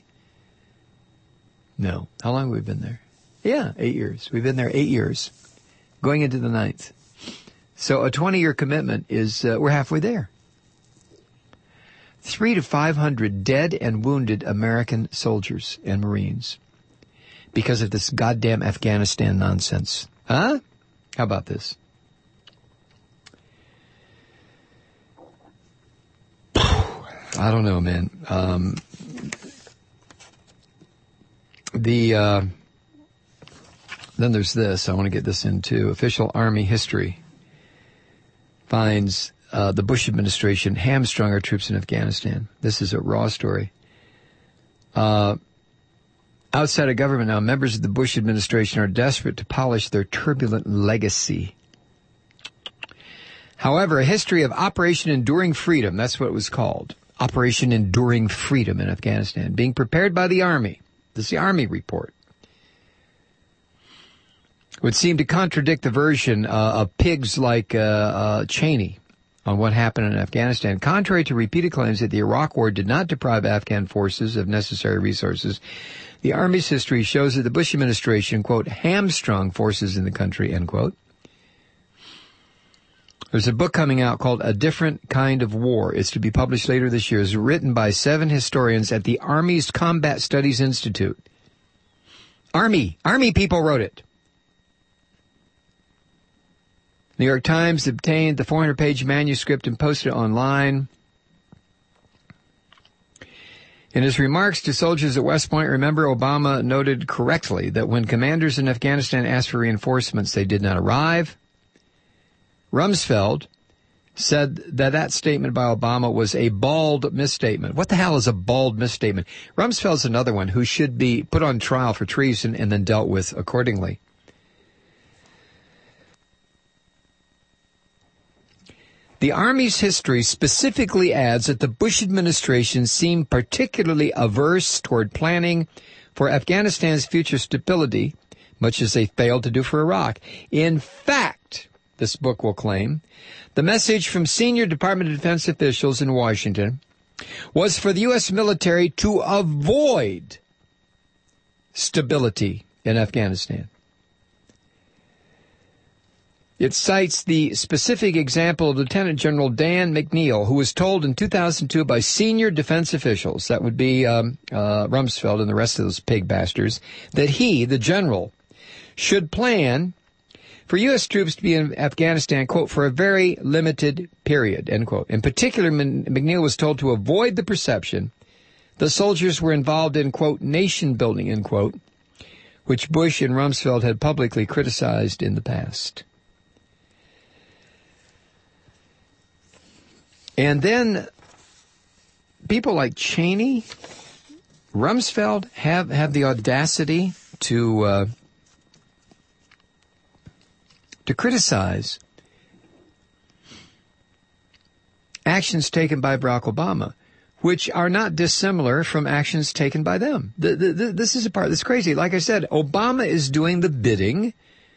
No. How long have we been there? Yeah, eight years. We've been there eight years, going into the ninth. So a twenty-year commitment is, uh, we're halfway there. Three to five hundred dead and wounded American soldiers and Marines because of this goddamn Afghanistan nonsense. Huh? How about this? I don't know, man. Um, the, uh, then there's this. I want to get this into official Army history. Finds uh, the Bush administration hamstrung our troops in Afghanistan. This is a raw story. Uh, outside of government now, members of the Bush administration are desperate to polish their turbulent legacy. However, a history of Operation Enduring Freedom, that's what it was called, Operation Enduring Freedom in Afghanistan, being prepared by the Army, This is the Army report. It would seem to contradict the version uh, of pigs like uh, uh, Cheney on what happened in Afghanistan. Contrary to repeated claims that the Iraq War did not deprive Afghan forces of necessary resources, the Army's history shows that the Bush administration, quote, hamstrung forces in the country, end quote. There's a book coming out called A Different Kind of War. It's to be published later this year. It's written by seven historians at the Army's Combat Studies Institute. Army, Army people wrote it. New York Times obtained the four hundred page manuscript and posted it online. In his remarks to soldiers at West Point, remember, Obama noted correctly that when commanders in Afghanistan asked for reinforcements, they did not arrive. Rumsfeld said that that statement by Obama was a bald misstatement. What the hell is a bald misstatement? Rumsfeld's another one who should be put on trial for treason and then dealt with accordingly. The Army's history specifically adds that the Bush administration seemed particularly averse toward planning for Afghanistan's future stability, much as they failed to do for Iraq. In fact, this book will claim, the message from senior Department of Defense officials in Washington was for the U S military to avoid stability in Afghanistan. It cites the specific example of Lieutenant General Dan McNeil, who was told in two thousand two by senior defense officials, that would be um, uh, Rumsfeld and the rest of those pig bastards, that he, the general, should plan for U S troops to be in Afghanistan, quote, for a very limited period, end quote. In particular, McNeil was told to avoid the perception the soldiers were involved in, quote, nation building, end quote, which Bush and Rumsfeld had publicly criticized in the past. And then people like Cheney, Rumsfeld have, have the audacity to uh, to criticize actions taken by Barack Obama, which are not dissimilar from actions taken by them. The, the, the, this is a part that's crazy. Like I said, Obama is doing the bidding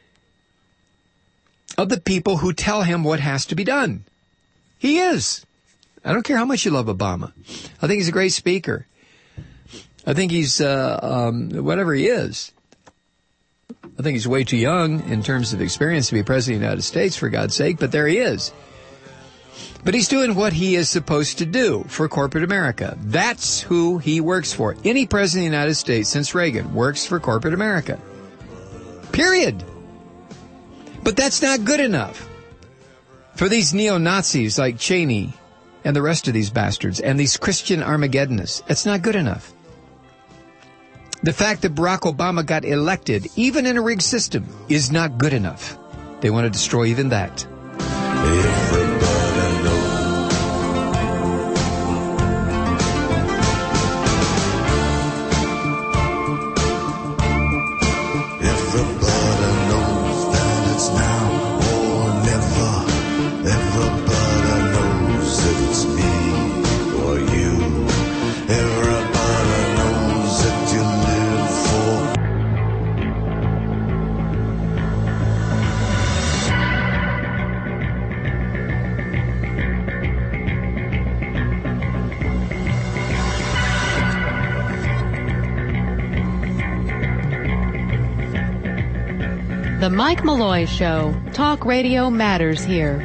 of the people who tell him what has to be done. He is. I don't care how much you love Obama. I think he's a great speaker. I think he's, uh, um, whatever he is. I think he's way too young in terms of experience to be president of the United States, for God's sake, but there he is. But he's doing what he is supposed to do for corporate America. That's who he works for. Any president of the United States since Reagan works for corporate America. Period. But that's not good enough for these neo-Nazis like Cheney and the rest of these bastards and these Christian Armageddonists. It's not good enough. The fact that Barack Obama got elected, even in a rigged system, is not good enough. They want to destroy even that. Everybody knows. Everybody knows that it's now or never. Everybody knows that it's me or you. Everybody knows that you live for. The Mike Malloy Show. Talk radio matters here.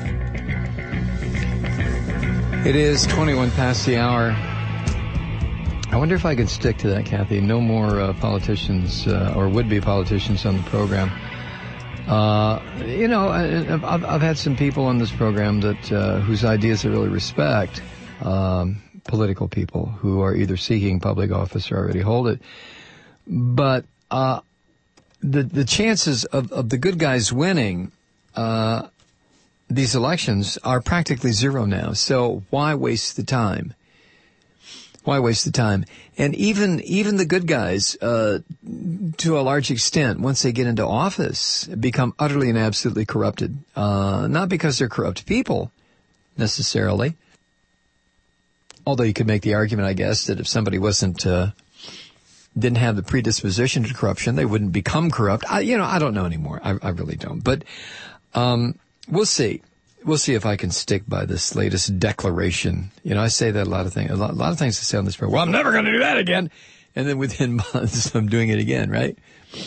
It is twenty-one past the hour. I wonder if I could stick to that, Kathy. No more uh, politicians uh, or would-be politicians on the program. Uh, you know, I, I've, I've had some people on this program that uh, whose ideas I really respect. Um, political people who are either seeking public office or already hold it. But uh, the the chances of, of the good guys winning uh, these elections are practically zero now. So why waste the time? Why waste the time? And even even the good guys, uh, to a large extent, once they get into office, become utterly and absolutely corrupted. Uh, not because they're corrupt people, necessarily. Although you could make the argument, I guess, that if somebody wasn't uh, didn't have the predisposition to corruption, they wouldn't become corrupt. I, you know, I don't know anymore. I, I really don't. But um, we'll see. We'll see if I can stick by this latest declaration. You know, I say that a lot of things. A lot, a lot of things I say on this program. Well, I'm never going to do that again. And then within months, I'm doing it again, right?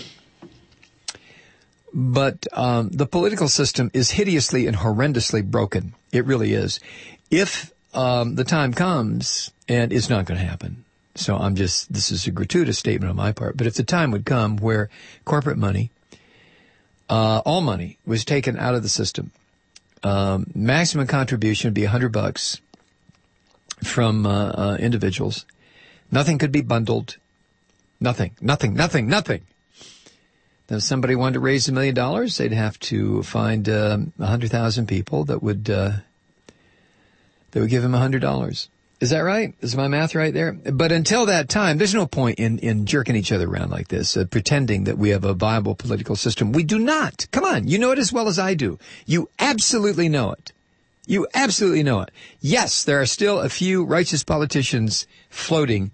But um, the political system is hideously and horrendously broken. It really is. If um, the time comes, and it's not going to happen. So I'm just, this is a gratuitous statement on my part, but if the time would come where corporate money, uh, all money was taken out of the system, um, maximum contribution would be a hundred bucks from, uh, uh, individuals. Nothing could be bundled. Nothing, nothing, nothing, nothing. Then if somebody wanted to raise a million dollars, they'd have to find, um, a hundred thousand people that would, uh, that would give them a hundred dollars. Is that right? Is my math right there? But until that time, there's no point in, in jerking each other around like this, uh, pretending that we have a viable political system. We do not. Come on. You know it as well as I do. You absolutely know it. You absolutely know it. Yes, there are still a few righteous politicians floating,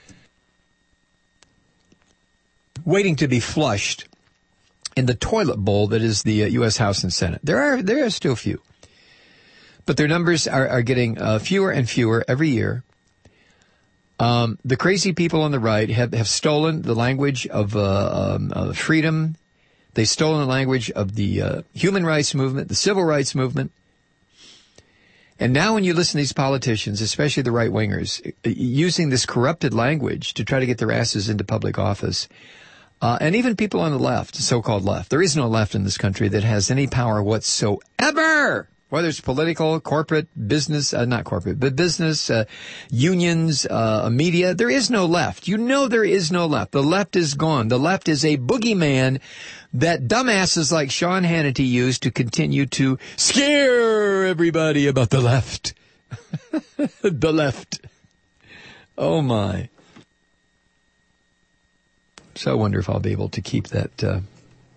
waiting to be flushed in the toilet bowl that is the uh, U S House and Senate. There are, there are still a few. But their numbers are, are getting uh, fewer and fewer every year. Um, the crazy people on the right have, have stolen the language of uh, um, uh, freedom. They've stolen the language of the uh, human rights movement, the civil rights movement. And now when you listen to these politicians, especially the right-wingers, using this corrupted language to try to get their asses into public office, uh, and even people on the left, so-called left, there is no left in this country that has any power whatsoever. Whether it's political, corporate, business, uh, not corporate, but business, uh, unions, uh, media, there is no left. You know there is no left. The left is gone. The left is a boogeyman that dumbasses like Sean Hannity use to continue to scare everybody about the left. The left. Oh, my. So I wonder if I'll be able to keep that uh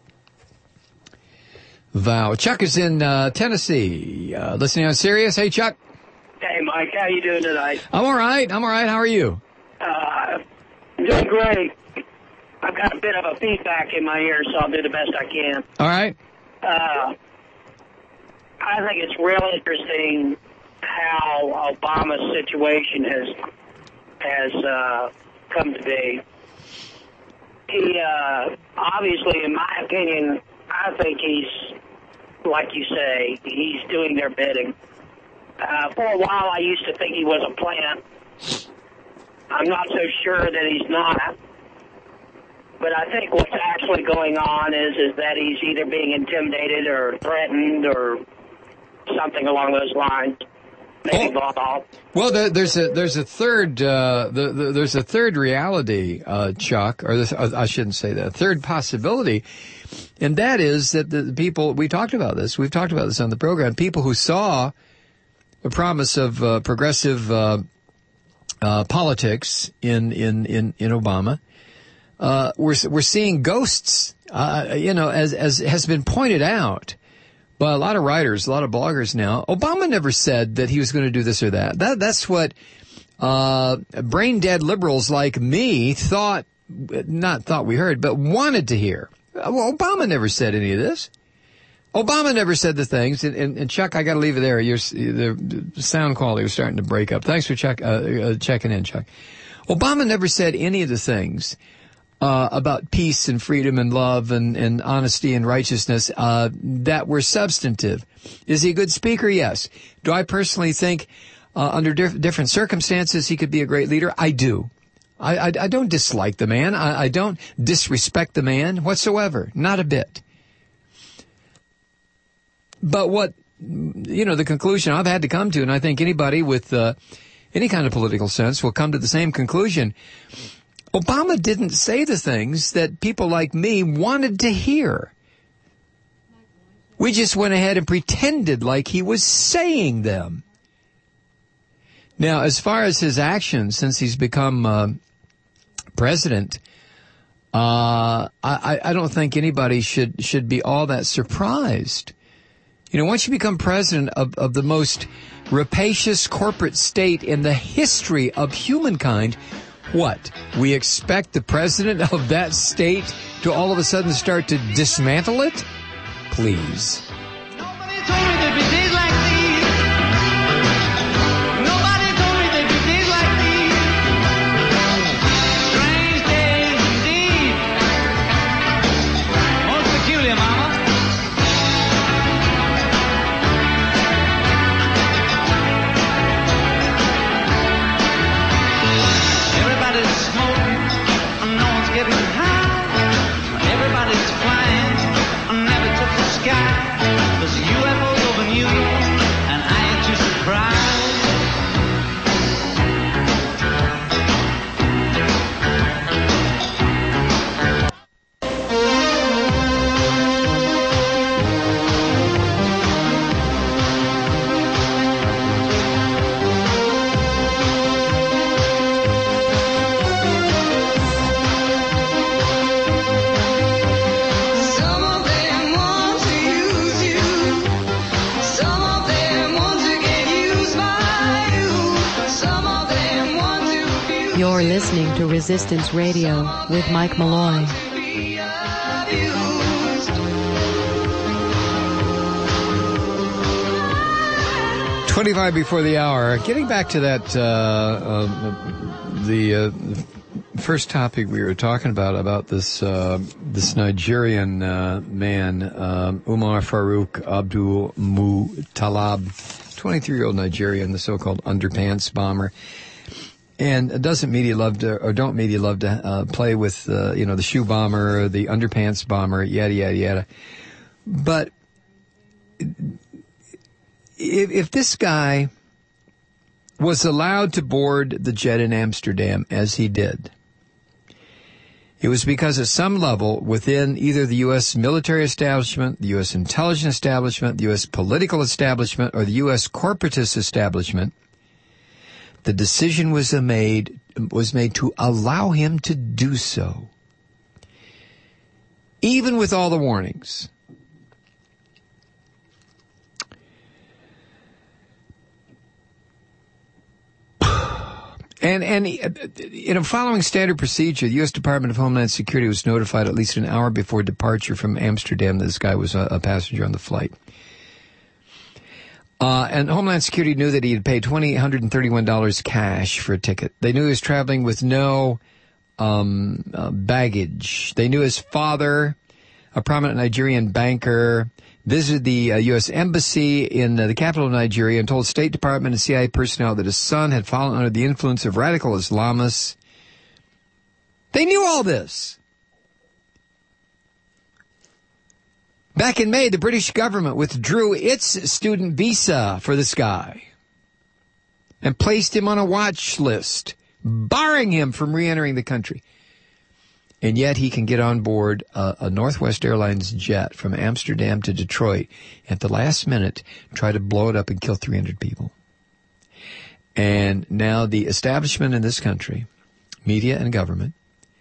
vow. Chuck is in uh, Tennessee, uh, listening on Sirius. Hey, Chuck. Hey, Mike. How you doing tonight? I'm all right. I'm all right. How are you? Uh, I'm doing great. I've got a bit of a feedback in my ear, so I'll do the best I can. All right. Uh, I think it's real interesting how Obama's situation has has uh, come to be. He, uh, obviously, in my opinion, I think he's, like you say, he's doing their bidding. Uh, for a while, I used to think he was a plant. I'm not so sure that he's not. But I think what's actually going on is is that he's either being intimidated or threatened or something along those lines. Maybe oh. bought off. Well, there, there's a there's a third uh, the, the, there's a third reality, uh, Chuck, or this, I shouldn't say that. A third possibility, and that is that the people we talked about this. We've talked about this on the program. People who saw the promise of uh, progressive uh, uh, politics in in in in Obama. Uh, we're, we're seeing ghosts, uh, you know, as, as has been pointed out by a lot of writers, a lot of bloggers now. Obama never said that he was going to do this or that. That, that's what, uh, brain dead liberals like me thought, not thought we heard, but wanted to hear. Well, Obama never said any of this. Obama never said the things, and, and, and Chuck, I got to leave it there. Your the sound quality was starting to break up. Thanks for check, uh, uh, checking in, Chuck. Obama never said any of the things Uh, about peace and freedom and love and, and honesty and righteousness, uh, that were substantive. Is he a good speaker? Yes. Do I personally think, uh, under diff- different circumstances, he could be a great leader? I do. I, I, I don't dislike the man. I, I don't disrespect the man whatsoever. Not a bit. But what, you know, the conclusion I've had to come to, and I think anybody with, uh, any kind of political sense will come to the same conclusion. Obama didn't say the things that people like me wanted to hear. We just went ahead and pretended like he was saying them. Now, as far as his actions since he's become uh, president, uh, I, I don't think anybody should should be all that surprised. You know, once you become president of, of the most rapacious corporate state in the history of humankind, What? We expect the president of that state to all of a sudden start to dismantle it? Please. Nobody told me there'd be days like these. Nobody told me there'd be days like these. Strange days indeed. Most peculiar, Mama. Everybody's smoking, and no one's getting high. Everybody's flying, and never touch the sky. There's U F Os over New York, and I ain't too surprised. Some of them want to use you. Some of them want to get used by you. Some of them want to abuse You're listening to Resistance Radio with Mike Malloy. to be abused. twenty-five before the hour. Getting back to that, uh, uh, the, uh, first topic we were talking about, about this, uh, this Nigerian, uh, man, um, Umar Farouk Abdul Muttalab, twenty-three-year-old Nigerian, the so-called underpants bomber. And doesn't media love to, or don't media love to, uh, play with, uh, you know, the shoe bomber, the underpants bomber, yada, yada, yada. But if, if this guy was allowed to board the jet in Amsterdam as he did, it was because at some level within either the U S military establishment, the U S intelligence establishment, the U S political establishment, or the U S corporatist establishment, the decision was made, was made to allow him to do so. Even with all the warnings. And, and in a following standard procedure, the U S Department of Homeland Security was notified at least an hour before departure from Amsterdam that this guy was a, a passenger on the flight. Uh, and Homeland Security knew that he had paid two thousand eight hundred thirty-one dollars cash for a ticket. They knew he was traveling with no um, uh, baggage. They knew his father, a prominent Nigerian banker, visited the uh, U S Embassy in uh, the capital of Nigeria and told State Department and C I A personnel that his son had fallen under the influence of radical Islamists. They knew all this. Back in May, the British government withdrew its student visa for this guy and placed him on a watch list, barring him from re-entering the country. And yet he can get on board a, a Northwest Airlines jet from Amsterdam to Detroit at the last minute, try to blow it up and kill three hundred people. And now the establishment in this country, media and government,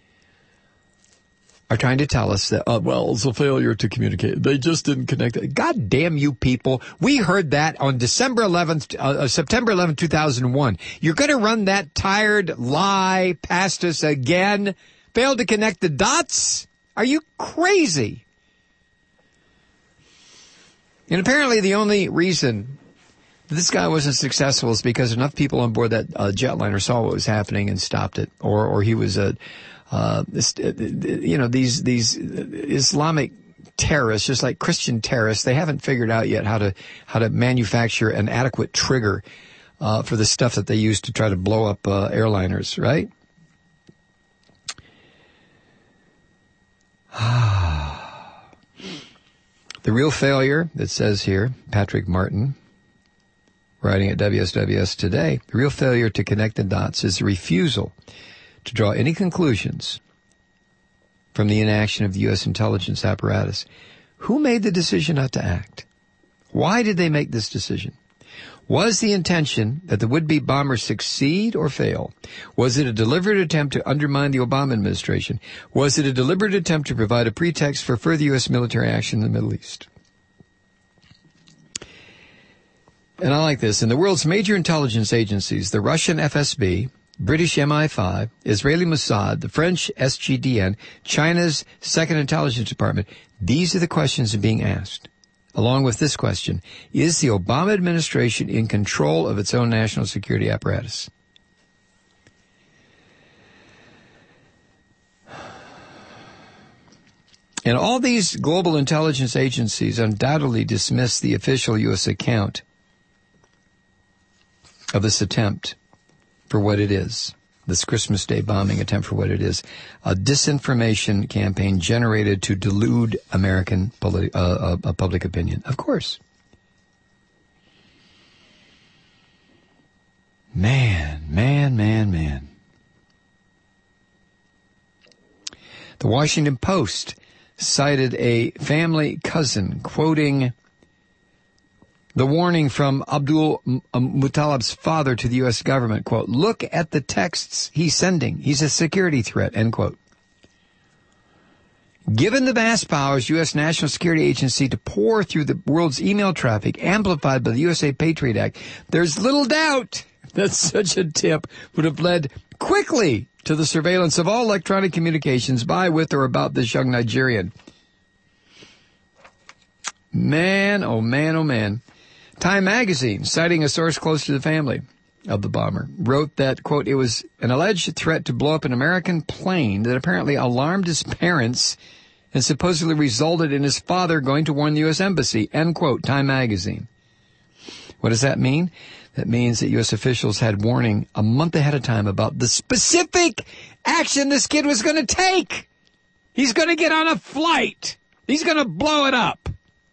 are trying to tell us that, uh, well, it's a failure to communicate. They just didn't connect. God damn you people. We heard that on December eleventh, uh, September eleventh, two thousand one. You're going to run that tired lie past us again? Failed to connect the dots? Are you crazy? And apparently the only reason that this guy wasn't successful is because enough people on board that uh, jetliner saw what was happening and stopped it. Or, or he was a, uh, this, uh, you know, these, these Islamic terrorists, just like Christian terrorists, they haven't figured out yet how to, how to manufacture an adequate trigger, uh, for the stuff that they use to try to blow up, uh, airliners, right? The real failure, it says here, Patrick Martin, writing at W S W S Today, the real failure to connect the dots is the refusal to draw any conclusions from the inaction of the U S intelligence apparatus. Who made the decision not to act? Why did they make this decision? Was the intention that the would-be bombers succeed or fail? Was it a deliberate attempt to undermine the Obama administration? Was it a deliberate attempt to provide a pretext for further U S military action in the Middle East? And I like this. In the world's major intelligence agencies, the Russian F S B, British M I five, Israeli Mossad, the French S G D N, China's Second Intelligence Department. These are the questions that are being asked. Along with this question, is the Obama administration in control of its own national security apparatus? And all these global intelligence agencies undoubtedly dismiss the official U S account of this attempt for what it is, this Christmas Day bombing attempt for what it is, a disinformation campaign generated to delude American politi- uh, uh, public opinion. Of course. Man, man, man, man. The Washington Post cited a family cousin quoting the warning from Abdul Muttalib's father to the U S government, quote, look at the texts he's sending. He's a security threat, end quote. Given the vast powers U S National Security Agency to pour through the world's email traffic amplified by the U S A Patriot Act, there's little doubt that such a tip would have led quickly to the surveillance of all electronic communications by, with, or about this young Nigerian. Man, oh man, oh man. Time magazine, citing a source close to the family of the bomber, wrote that, quote, it was an alleged threat to blow up an American plane that apparently alarmed his parents and supposedly resulted in his father going to warn the U S Embassy, end quote, Time magazine. What does that mean? That means that U S officials had warning a month ahead of time about the specific action this kid was going to take. He's going to get on a flight. He's going to blow it up.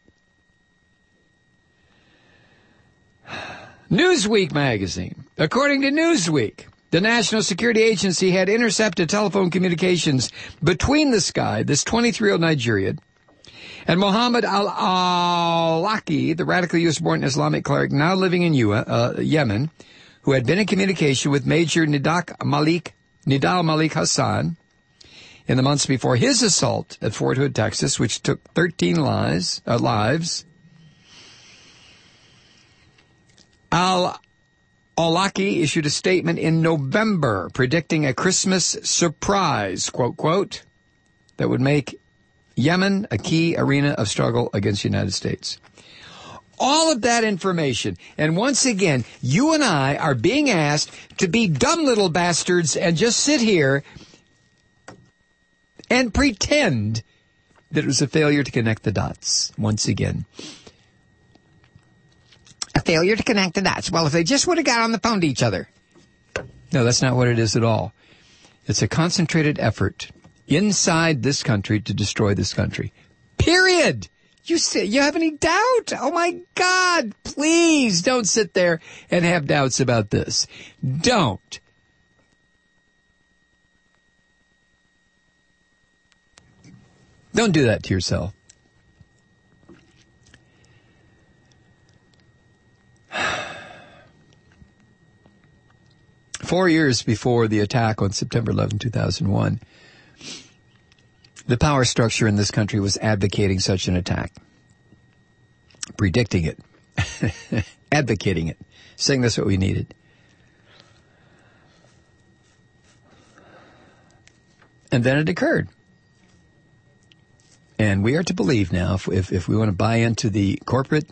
Newsweek magazine. According to Newsweek, the National Security Agency had intercepted telephone communications between this guy, this twenty-three-year-old Nigerian, and Mohammed al-Awlaki, the radically U S-born Islamic cleric now living in U- uh, Yemen, who had been in communication with Major Nidak Malik, Nidal Malik Hassan in the months before his assault at Fort Hood, Texas, which took thirteen lives. Uh, lives. Al-Awlaki issued a statement in November predicting a Christmas surprise, quote, quote, that would make Yemen a key arena of struggle against the United States. All of that information, and once again, you and I are being asked to be dumb little bastards and just sit here and pretend that it was a failure to connect the dots, once again. A failure to connect the dots. Well, if they just would have got on the phone to each other. No, that's not what it is at all. It's a concentrated effort inside this country to destroy this country. Period. You say, you have any doubt? Oh my God, please don't sit there and have doubts about this. Don't. Don't do that to yourself. Four years before the attack on September eleventh, two thousand one, the power structure in this country was advocating such an attack, predicting it, advocating it, saying that's what we needed. And then it occurred. And we are to believe now, if, if, if we want to buy into the corporate,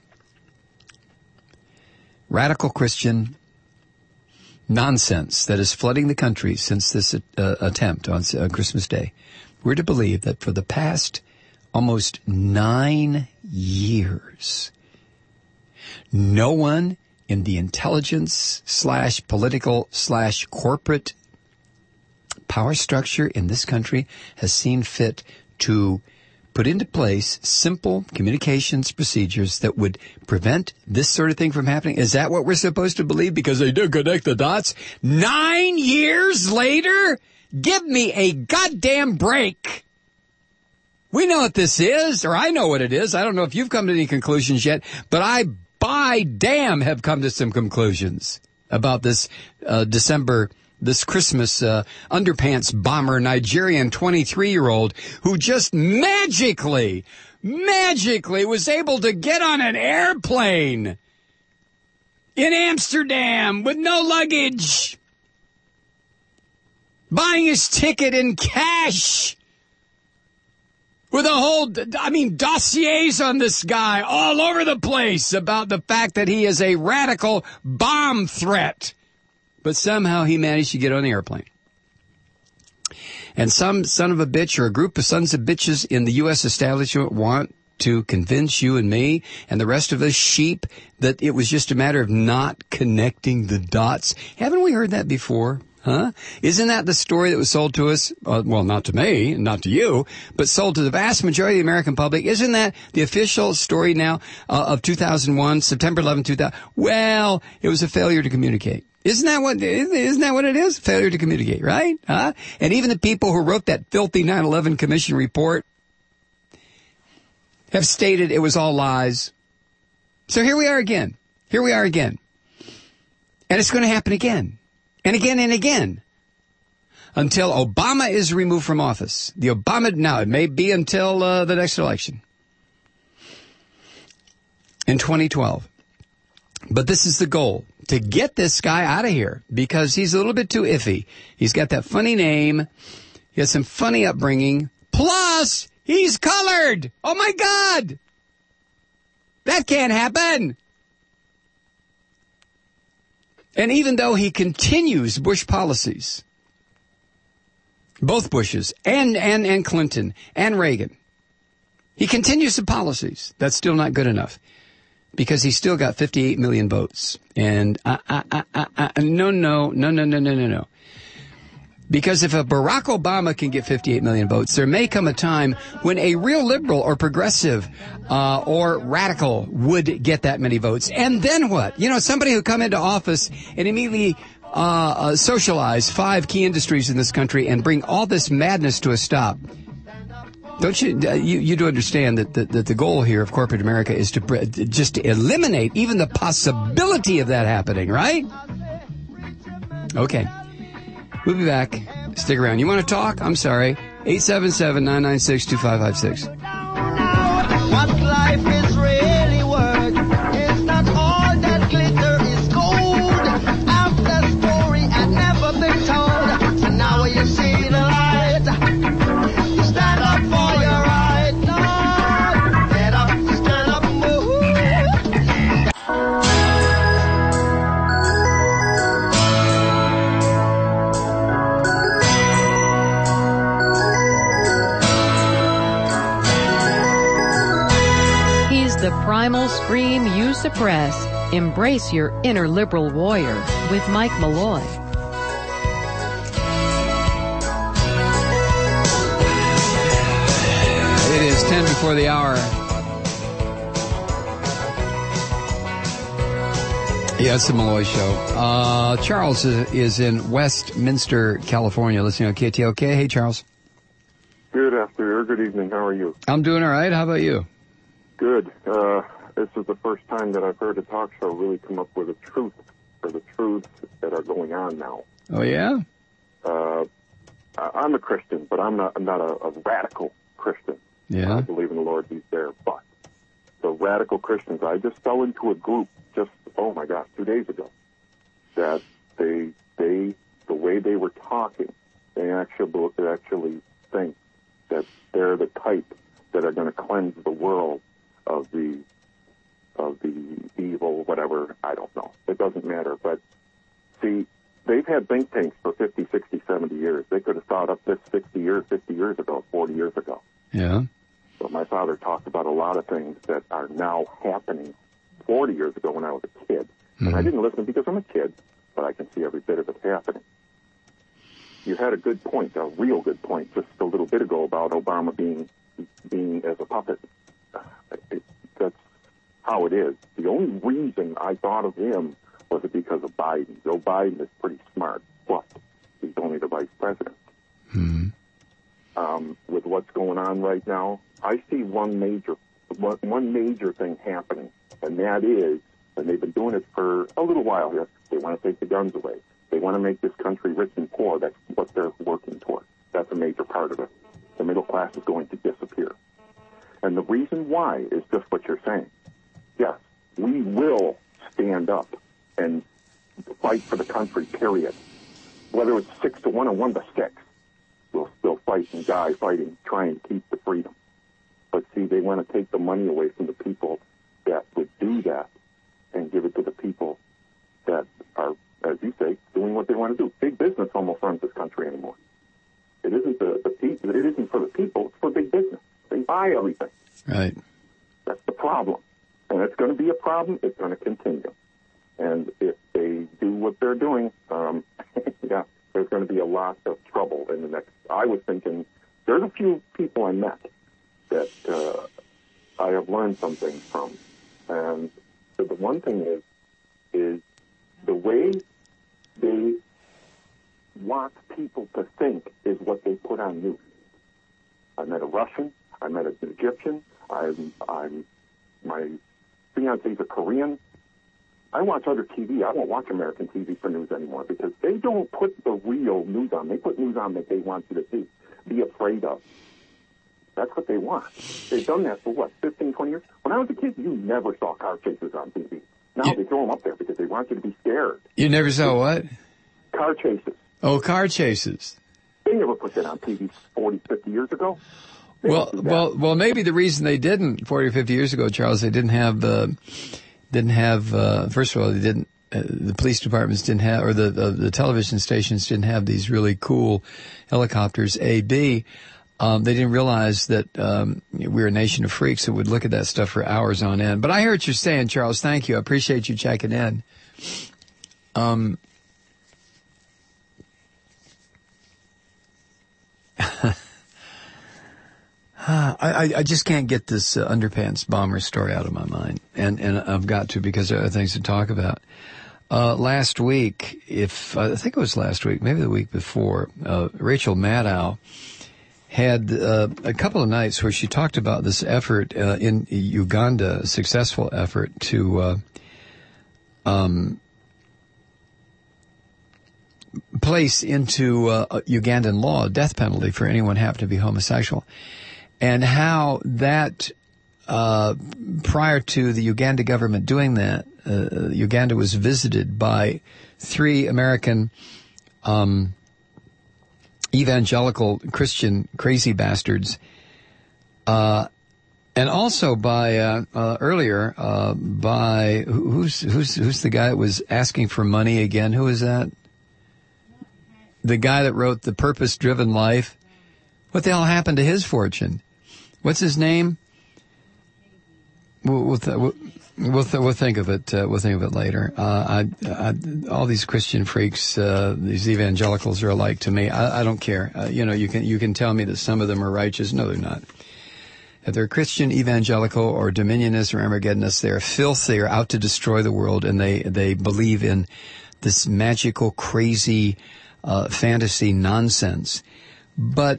radical Christian nonsense that is flooding the country since this uh, attempt on uh, Christmas Day, we're to believe that for the past almost nine years, no one in the intelligence slash political slash corporate power structure in this country has seen fit to put into place simple communications procedures that would prevent this sort of thing from happening. Is that what we're supposed to believe? Because they do connect the dots. Nine years later? Give me a goddamn break. We know what this is, or I know what it is. I don't know if you've come to any conclusions yet, but I, by damn, have come to some conclusions about this uh, December This Christmas uh, underpants bomber Nigerian twenty-three-year-old who just magically, magically was able to get on an airplane in Amsterdam with no luggage. buying his ticket in cash. With a whole, I mean, dossiers on this guy all over the place about the fact that he is a radical bomb threat. But somehow he managed to get on the airplane. And some son of a bitch or a group of sons of bitches in the U S establishment want to convince you and me and the rest of us sheep that it was just a matter of not connecting the dots. Haven't we heard that before? Huh? Isn't that the story that was sold to us? Uh, well, not to me, not to you, but sold to the vast majority of the American public. Isn't that the official story now uh, of two thousand one, September eleventh, two thousand? Well, it was a failure to communicate. Isn't that what, isn't that what it is? Failure to communicate, right? Huh? And even the people who wrote that filthy nine eleven Commission report have stated it was all lies. So here we are again. Here we are again. And it's going to happen again. And again and again. Until Obama is removed from office. The Obama, now it may be until uh, the next election. In twenty twelve. But this is the goal. To get this guy out of here. Because he's a little bit too iffy. He's got that funny name. He has some funny upbringing. Plus, he's colored. Oh my God. That can't happen. And even though he continues Bush policies, both Bushes and, and, and Clinton and Reagan, he continues the policies. That's still not good enough because he's still got fifty-eight million votes. And I, I, I, I, I, no, no, no, no, no, no, no, no. Because if a Barack Obama can get fifty-eight million votes, there may come a time when a real liberal or progressive uh, or radical would get that many votes. And then what? You know, somebody who come into office and immediately uh, uh, socialize five key industries in this country and bring all this madness to a stop. Don't you, uh, you, you do understand that the, that the goal here of corporate America is to br- just to eliminate even the possibility of that happening, right? Okay. We'll be back. Stick around. You want to talk? I'm sorry. eight seven seven, nine nine six, two five five six. What life is really worth is not all that glitter is gold. After story had never been told, so now you see the light. You stand up for your right, Lord. Get up, stand up, move. The primal scream you suppress. Embrace your inner liberal warrior with Mike Malloy. It is ten before the hour. Yeah, it's the Malloy Show. Uh, Charles is in Westminster, California, listening on K T L K. Hey, Charles. Good afternoon, or good evening. How are you? I'm doing all right. How about you? Good. Uh, this is the first time that I've heard a talk show really come up with a truth, or the truths that are going on now. Oh, yeah? Uh, I'm a Christian, but I'm not, I'm not a, a radical Christian. Yeah. I believe in the Lord, He's there. But the radical Christians, I just fell into a group just, oh my gosh, two days ago, that they, they, the way they were talking, they actually, they actually think that they're the type that are going to cleanse the world of the of the evil, whatever, I don't know. It doesn't matter. But, see, they've had think tanks for fifty, sixty, seventy years. They could have thought up this sixty years, fifty years ago, forty years ago. Yeah. So my father talked about a lot of things that are now happening forty years ago when I was a kid. Mm-hmm. And I didn't listen because I'm a kid, but I can see every bit of it happening. You had a good point, a real good point, just a little bit ago about Obama being being as a puppet. It, that's how it is. The only reason I thought of him was it because of Biden. Joe Biden is pretty smart, but he's only the vice president. Mm-hmm. Um, with what's going on right now, I see one major one, one major thing happening, and that is, and they've been doing it for a little while here, they want to take the guns away. They want to make this country rich and poor. That's what they're working toward. That's a major part of it. The middle class is going to disappear. And the reason why is just what you're saying. Yes, we will stand up and fight for the country, period. whether it's six to one or one to six, will still fight and die fighting, trying to keep the freedom. But see, they want to take the money away from the people that would do that and give it to the people that are, as you say, doing what they want to do. Big business almost runs this country anymore. It isn't the, the people. It isn't for the people. It's for big business. They buy everything. Right. That's the problem, and it's going to be a problem. It's going to continue, and if they do what they're doing, um, yeah, there's going to be a lot of trouble in the next. I was thinking there's a few people I met that uh, I have learned something from, and so the one thing is is the way they want people to think is what they put on news. I met a Russian. I met an Egyptian. I'm, I'm, my fiance's a Korean. I watch other T V. I won't watch American T V for news anymore because they don't put the real news on. They put news on that they want you to see, be afraid of. That's what they want. They've done that for, what, fifteen, twenty years? When I was a kid, you never saw car chases on T V. Now you, they throw them up there because they want you to be scared. You never saw what? Car chases. Oh, car chases. They never put that on T V forty, fifty years ago. They well, well, well. Maybe the reason they didn't forty or fifty years ago, Charles, they didn't have, uh, didn't have. Uh, first of all, they didn't. Uh, the police departments didn't have, or the, the the television stations didn't have these really cool helicopters. A, B. Um, they didn't realize that um, we're a nation of freaks that would look at that stuff for hours on end. But I hear what you're saying, Charles. Thank you. I appreciate you checking in. Um. I, I just can't get this uh, underpants bomber story out of my mind, and and I've got to because there are things to talk about. Uh, last week, if I think it was last week, maybe the week before, uh, Rachel Maddow had uh, a couple of nights where she talked about this effort uh, in Uganda, a successful effort to uh, um, place into uh, Ugandan law a death penalty for anyone happened to be homosexual. And how that, uh, prior to the Uganda government doing that, uh, Uganda was visited by three American, um, evangelical Christian crazy bastards, uh, and also by, uh, uh earlier, uh, by, who's, who's, who's the guy that was asking for money again? Who is that? The guy that wrote The Purpose-Driven Life. What the hell happened to his fortune? What's his name? We'll we'll, th- we'll, we'll, th- we'll think of it. Uh, we'll think of it later. Uh, I, I, all these Christian freaks, uh, these evangelicals are alike to me. I, I don't care. Uh, you know, you can you can tell me that some of them are righteous. No, they're not. If they're Christian, evangelical, or dominionist or Armageddonist, they're filth. They are out to destroy the world, and they they believe in this magical, crazy, uh, fantasy nonsense. But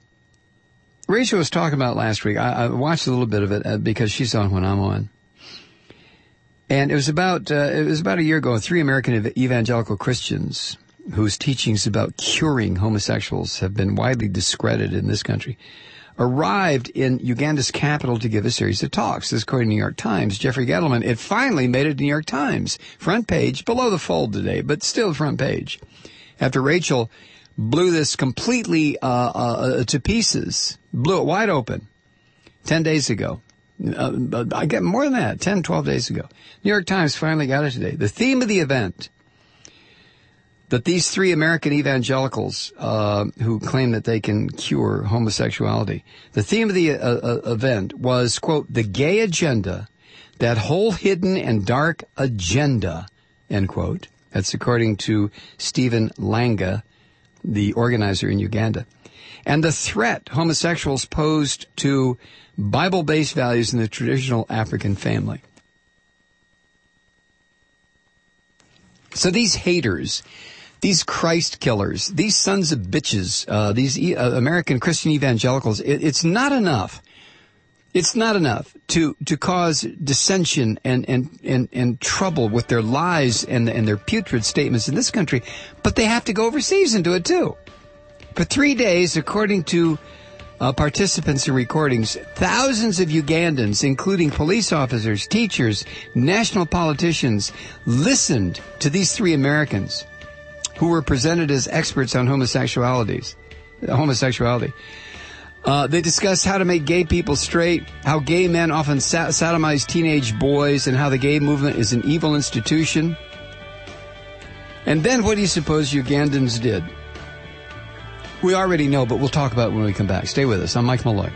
Rachel was talking about last week. I, I watched a little bit of it uh, because she's on when I'm on, and it was about uh, it was about a year ago. Three American ev- evangelical Christians whose teachings about curing homosexuals have been widely discredited in this country arrived in Uganda's capital to give a series of talks. This, according to the New York Times, Jeffrey Gettleman. It finally made it to the New York Times front page, below the fold today, but still front page. After Rachel blew this completely uh, uh, to pieces, blew it wide open ten days ago. Uh, I get more than that, ten, twelve days ago. New York Times finally got it today. The theme of the event, that these three American evangelicals uh, who claim that they can cure homosexuality, the theme of the uh, uh, event was, quote, the gay agenda, that whole hidden and dark agenda, end quote. That's according to Stephen Langa, the organizer in Uganda. And the threat homosexuals posed to Bible-based values in the traditional African family. So these haters, these Christ killers, these sons of bitches, uh, these e- uh, American Christian evangelicals, it, it's not enough. It's not enough to, to cause dissension and, and, and, and trouble with their lies and, and their putrid statements in this country, but they have to go overseas and do it too. For three days, according to uh, participants in recordings, thousands of Ugandans, including police officers, teachers, national politicians, listened to these three Americans who were presented as experts on homosexualities, homosexuality. Uh, they discussed how to make gay people straight, how gay men often sa- sodomize teenage boys, and how the gay movement is an evil institution. And then what do you suppose Ugandans did? We already know, but we'll talk about it when we come back. Stay with us. I'm Mike Malloy.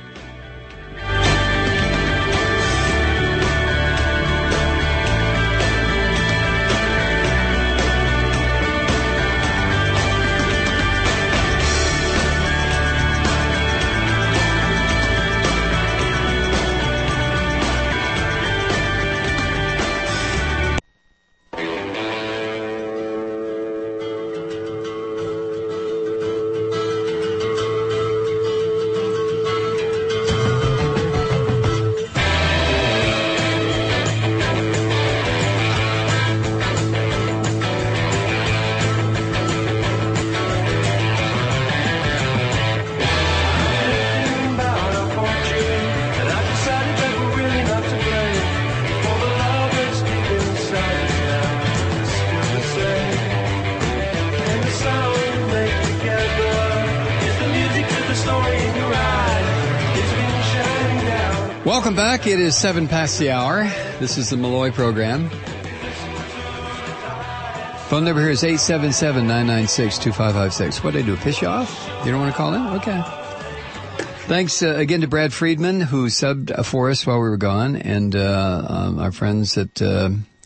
Welcome back. It is seven past the hour. This is the Malloy program. Phone number here is eight seven seven, nine nine six, two five five six. What did I do, piss you off? You don't want to call in? Okay. Thanks uh, again to Brad Friedman, who subbed for us while we were gone, and uh, um, our friends at uh,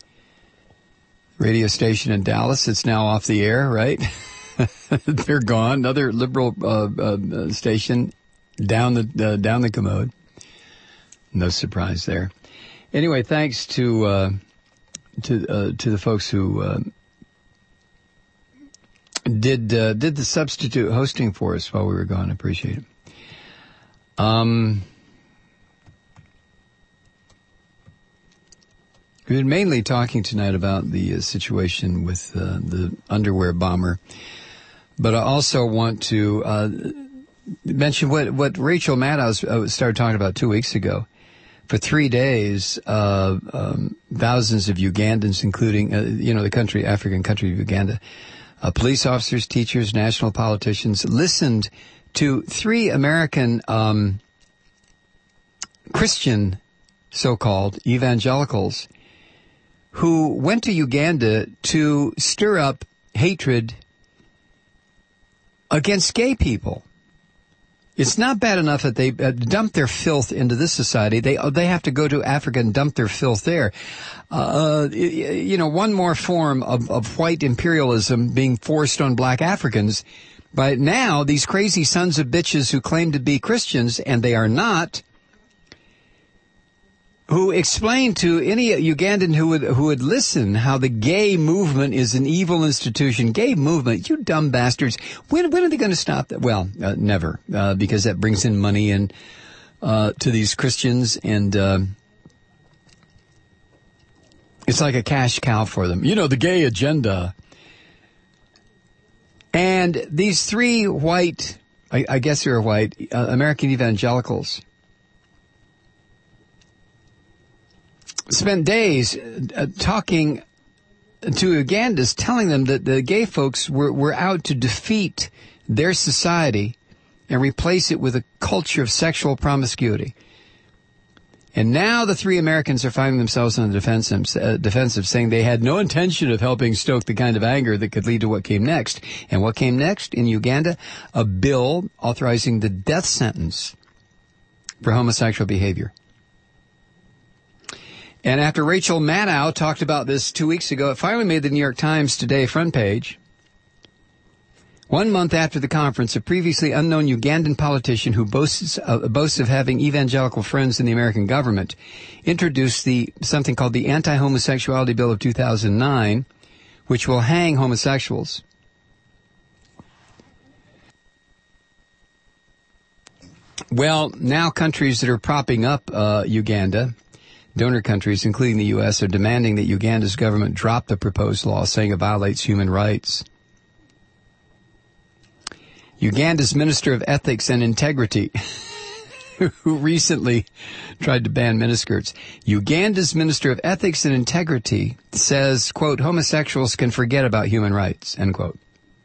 radio station in Dallas. It's now off the air, right? They're gone. Another liberal uh, uh, station down the uh, down the commode. No surprise there. Anyway, thanks to uh, to uh, to the folks who uh, did uh, did the substitute hosting for us while we were gone. I appreciate it. Um, we've been mainly talking tonight about the uh, situation with uh, the underwear bomber, but I also want to uh, mention what what Rachel Maddow uh, started talking about two weeks ago. For three days, uh, um, thousands of Ugandans, including, uh, you know, the country, African country of Uganda, uh, police officers, teachers, national politicians, listened to three American um, Christian, so-called, evangelicals who went to Uganda to stir up hatred against gay people. It's not bad enough that they uh, dump their filth into this society. They they have to go to Africa and dump their filth there. Uh, you know, one more form of, of white imperialism being forced on black Africans. But now, these crazy sons of bitches who claim to be Christians, and they are not, who explain to any Ugandan who would who would listen how the gay movement is an evil institution. Gay movement, you dumb bastards. When when are they going to stop that? Well, uh, never, uh, because that brings in money and uh, to these Christians, and uh, it's like a cash cow for them. You know, the gay agenda. And these three white, I, I guess they're white, uh, American evangelicals spent days uh, talking to Ugandans, telling them that the gay folks were, were out to defeat their society and replace it with a culture of sexual promiscuity. And now the three Americans are finding themselves on the defensive, uh, defensive, saying they had no intention of helping stoke the kind of anger that could lead to what came next. And what came next in Uganda? A bill authorizing the death sentence for homosexual behavior. And after Rachel Maddow talked about this two weeks ago, it finally made the New York Times Today front page. One month after the conference, a previously unknown Ugandan politician who boasts, uh, boasts of having evangelical friends in the American government introduced the something called the Anti-Homosexuality Bill of two thousand nine, which will hang homosexuals. Well, now countries that are propping up uh, Uganda, donor countries, including the U S, are demanding that Uganda's government drop the proposed law, saying it violates human rights. Uganda's Minister of Ethics and Integrity, who recently tried to ban miniskirts, Uganda's Minister of Ethics and Integrity says, quote, homosexuals can forget about human rights, end quote.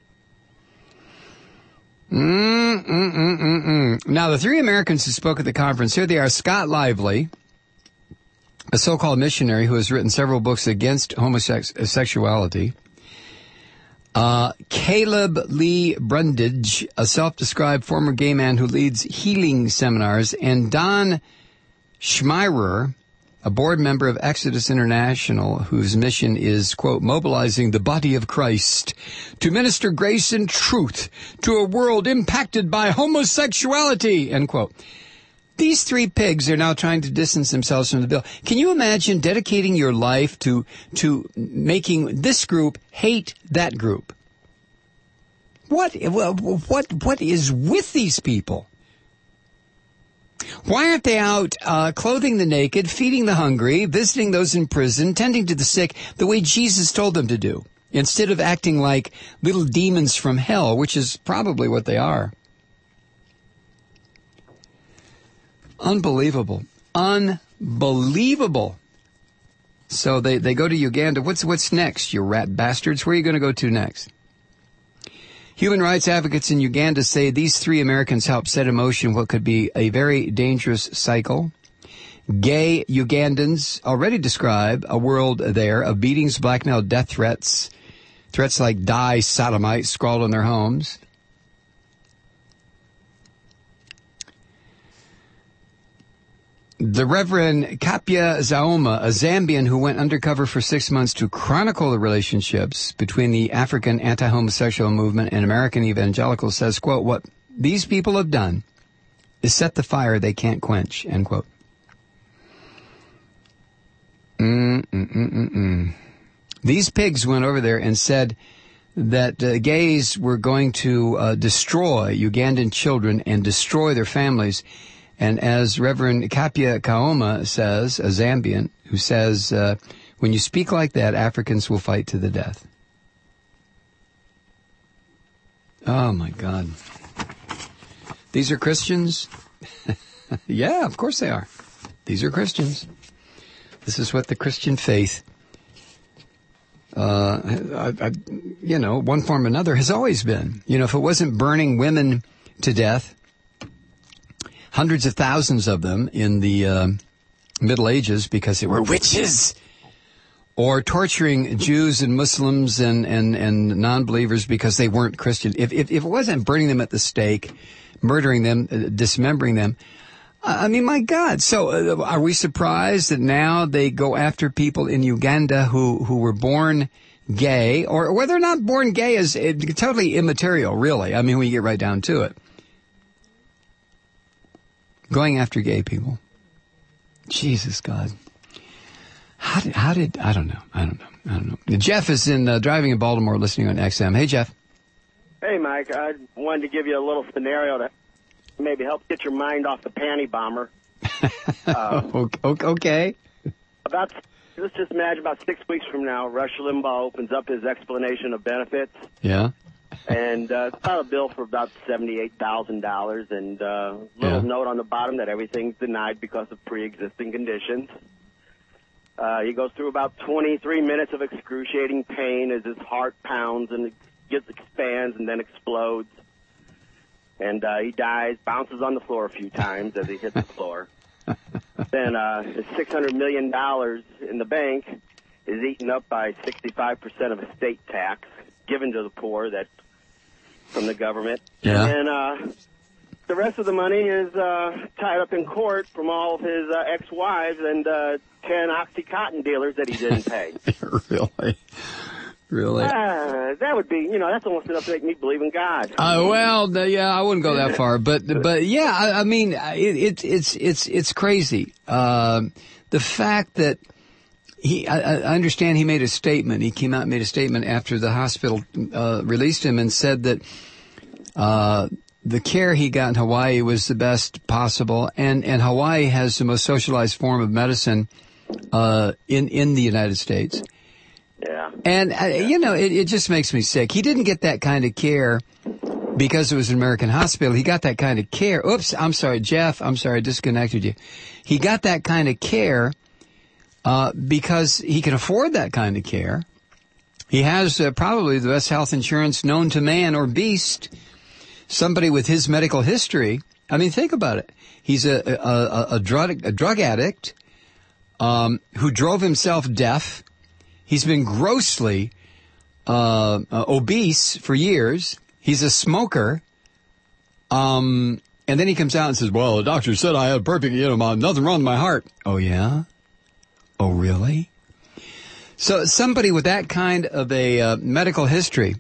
Mm, mm, mm, mm, mm. Now, the three Americans who spoke at the conference, here they are: Scott Lively, a so-called missionary who has written several books against homosexuality. Uh, Caleb Lee Brundage, a self-described former gay man who leads healing seminars, and Don Schmeirer, a board member of Exodus International, whose mission is, quote, mobilizing the body of Christ to minister grace and truth to a world impacted by homosexuality, end quote. These three pigs are now trying to distance themselves from the bill. Can you imagine dedicating your life to to making this group hate that group? What what what is with these people? Why aren't they out uh, clothing the naked, feeding the hungry, visiting those in prison, tending to the sick the way Jesus told them to do, instead of acting like little demons from hell, which is probably what they are? Unbelievable. Unbelievable. So they, they go to Uganda. What's what's next, you rat bastards? Where are you going to go to next? Human rights advocates in Uganda say these three Americans helped set in motion what could be a very dangerous cycle. Gay Ugandans already describe a world there of beatings, blackmail, death threats, threats like die sodomite scrawled on their homes. The Reverend Kapia Zauma, a Zambian who went undercover for six months to chronicle the relationships between the African anti-homosexual movement and American evangelicals, says, quote, what these people have done is set the fire they can't quench, end quote. Mm-mm-mm-mm-mm. These pigs went over there and said that uh, gays were going to uh, destroy Ugandan children and destroy their families. And as Reverend Kapia Kaoma says, a Zambian, who says, uh, when you speak like that, Africans will fight to the death. Oh, my God. These are Christians? Yeah, of course they are. These are Christians. This is what the Christian faith, uh, I, I, you know, one form or another has always been. You know, if it wasn't burning women to death, hundreds of thousands of them in the uh, Middle Ages because they were witches, or torturing Jews and Muslims and, and, and non-believers because they weren't Christian. If, if, if it wasn't burning them at the stake, murdering them, uh, dismembering them, I mean, my God. So uh, are we surprised that now they go after people in Uganda who, who were born gay, or whether or not born gay is uh, totally immaterial, really. I mean, when you get right down to it. Going after gay people. Jesus, God. How did, how did, I don't know. I don't know. I don't know. Jeff is in, uh, driving in Baltimore listening on X M. Hey, Jeff. Hey, Mike. I wanted to give you a little scenario to maybe help get your mind off the panty bomber. uh, okay. About, let's just imagine about six weeks from now, Rush Limbaugh opens up his explanation of benefits. Yeah. And uh, it's about a bill for about seventy-eight thousand dollars, and a uh, little yeah. note on the bottom that everything's denied because of pre-existing conditions. Uh, he goes through about twenty-three minutes of excruciating pain as his heart pounds and it gets expands and then explodes. And uh, he dies, bounces on the floor a few times as he hits the floor. Then uh, his six hundred million dollars in the bank is eaten up by sixty-five percent of estate tax given to the poor that from the government. Yeah. And uh, the rest of the money is uh, tied up in court from all of his uh, ex-wives and uh, ten OxyContin dealers that he didn't pay. Really? Really? Uh, that would be, you know, that's almost enough to make me believe in God. Uh, well, the, yeah, I wouldn't go that far, but but yeah, I, I mean, it, it, it's it's it's crazy. Uh, the fact that he, I, I understand he made a statement. He came out and made a statement after the hospital uh, released him and said that uh, the care he got in Hawaii was the best possible, and and Hawaii has the most socialized form of medicine uh, in in the United States. Yeah. And, uh, you know, it, it just makes me sick. He didn't get that kind of care because it was an American hospital. He got that kind of care. Oops, I'm sorry, Jeff. I'm sorry, I disconnected you. He got that kind of care uh, because he can afford that kind of care. He has uh, probably the best health insurance known to man or beast. somebody with his medical history. I mean, think about it. He's a a, a, a drug a drug addict um, who drove himself deaf. He's been grossly uh, uh, obese for years. He's a smoker. Um, and then he comes out and says, well, the doctor said I had perfect, you know, my, nothing wrong with my heart. Oh, yeah? Oh, really? So somebody with that kind of a uh, medical history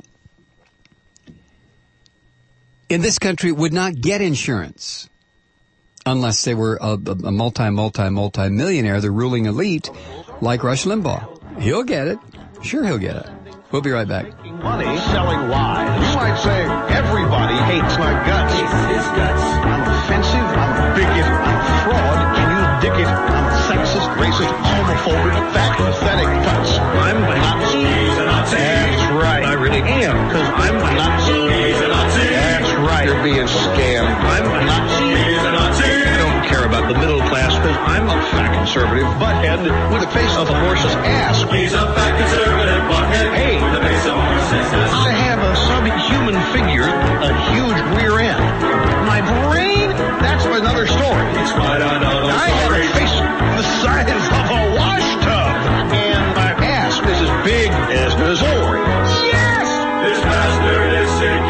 in this country would not get insurance unless they were a, a multi, multi, multi-millionaire, the ruling elite, like Rush Limbaugh. He'll get it. Sure, he'll get it. We'll be right back. Money selling lies. You might say everybody hates my guts. His guts. I'm offensive. I'm a bigot. I'm a fraud. Can you dick it? I'm a sexist, racist, homophobic, fat, pathetic putz. I'm a Nazi. He's a Nazi. That's right. I really am, because I'm a Nazi. He's a Nazi. That's right. You're being scammed. I'm a Nazi. He's a Nazi. I don't care about the middle class, because I'm a fat conservative butthead with the face of a horse's ass. He's a fat conservative butthead. Hey. With the face of a horse's ass. I have a subhuman figure, a huge rear end. My brain, that's another story. It's quite another I have story. a face the size of a wash tub, and my ass is as big as Missouri. Yes! This bastard is sick.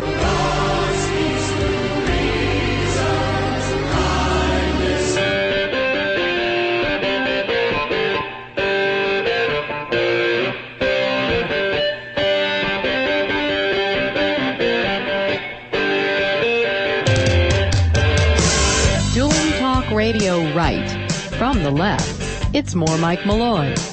Radio right. From the left, it's more Mike Malloy. Look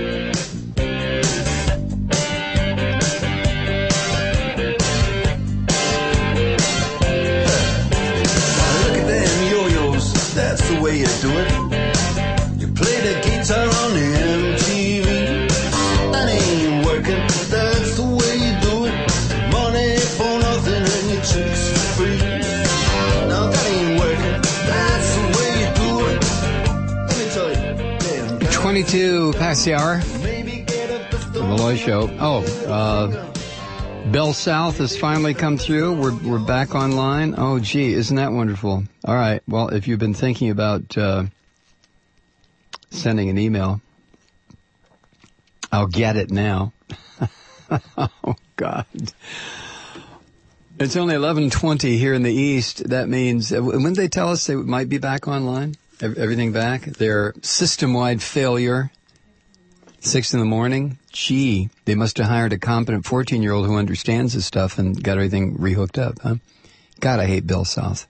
at them yo-yos, that's the way you do it. You play the guitar on the M T V. That ain't working, that's the way you do it. Money for nothing and your chicks for free. No, that ain't working, that's the way. twenty-two past the hour. The Malloy Show. Oh, uh, Bell South has finally come through. We're we're back online. Oh, gee, isn't that wonderful? All right. Well, if you've been thinking about uh, sending an email, I'll get it now. Oh, God. It's only eleven twenty here in the East. That means, when they tell us they might be back online? Everything back? Their system-wide failure. Six in the morning? Gee, they must have hired a competent fourteen-year-old who understands this stuff and got everything rehooked up, huh? God, I hate Bill South.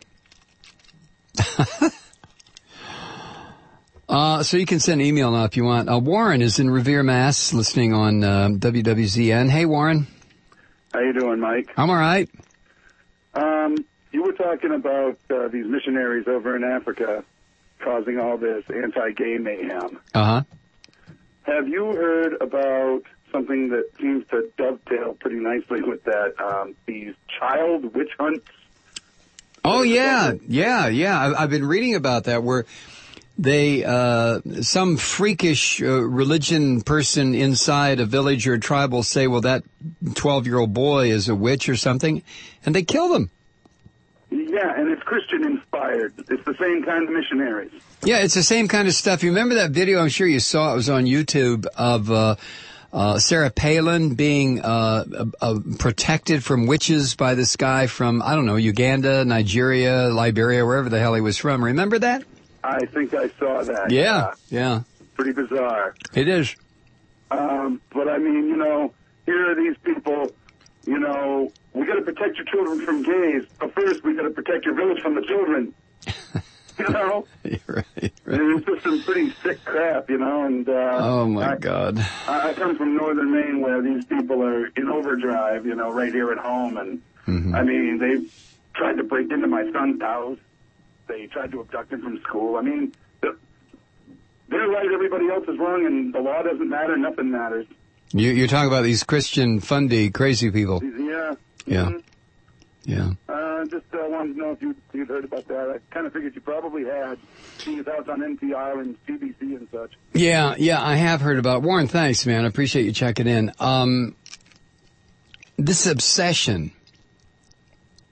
uh, so you can send an email now if you want. Uh, Warren is in Revere, Mass, listening on uh, W W Z N. Hey, Warren. How you doing, Mike? I'm all right. Um, you were talking about uh, these missionaries over in Africa causing all this anti-gay mayhem. Uh-huh. Have you heard about something that seems to dovetail pretty nicely with that, um, these child witch hunts? Oh, yeah, yeah, yeah. I've, I've been reading about that where they, uh, some freakish uh, religion person inside a village or a tribe will say, well, that twelve-year-old boy is a witch or something, and they kill them. Yeah, and it's Christian-inspired. It's the same kind of missionaries. Yeah, it's the same kind of stuff. You remember that video? I'm sure you saw it. It was on YouTube of uh, uh, Sarah Palin being uh, uh, uh, protected from witches by this guy from, I don't know, Uganda, Nigeria, Liberia, wherever the hell he was from. Remember that? I think I saw that. Yeah, yeah. Pretty bizarre. It is. Um, but, I mean, you know, here are these people, you know, we got to protect your children from gays, but first we got to protect your village from the children. You know? right, right. And it's just some pretty sick crap, you know, and, uh... Oh, my I, God. I, I come from northern Maine where these people are in overdrive, you know, right here at home, and, mm-hmm. I mean, they tried to break into my son's house. They tried to abduct him from school. I mean, they're, they're right, everybody else is wrong, and the law doesn't matter, nothing matters. You, you're talking about these Christian fundy crazy people. Yeah. Yeah. Mm-hmm. Yeah. Uh, just uh, wanted to know if you, you'd heard about that. I kind of figured you probably had, seeing as how it's on N P R and C B C and such. Yeah, yeah, I have heard about it. Warren, thanks, man. I appreciate you checking in. Um, this obsession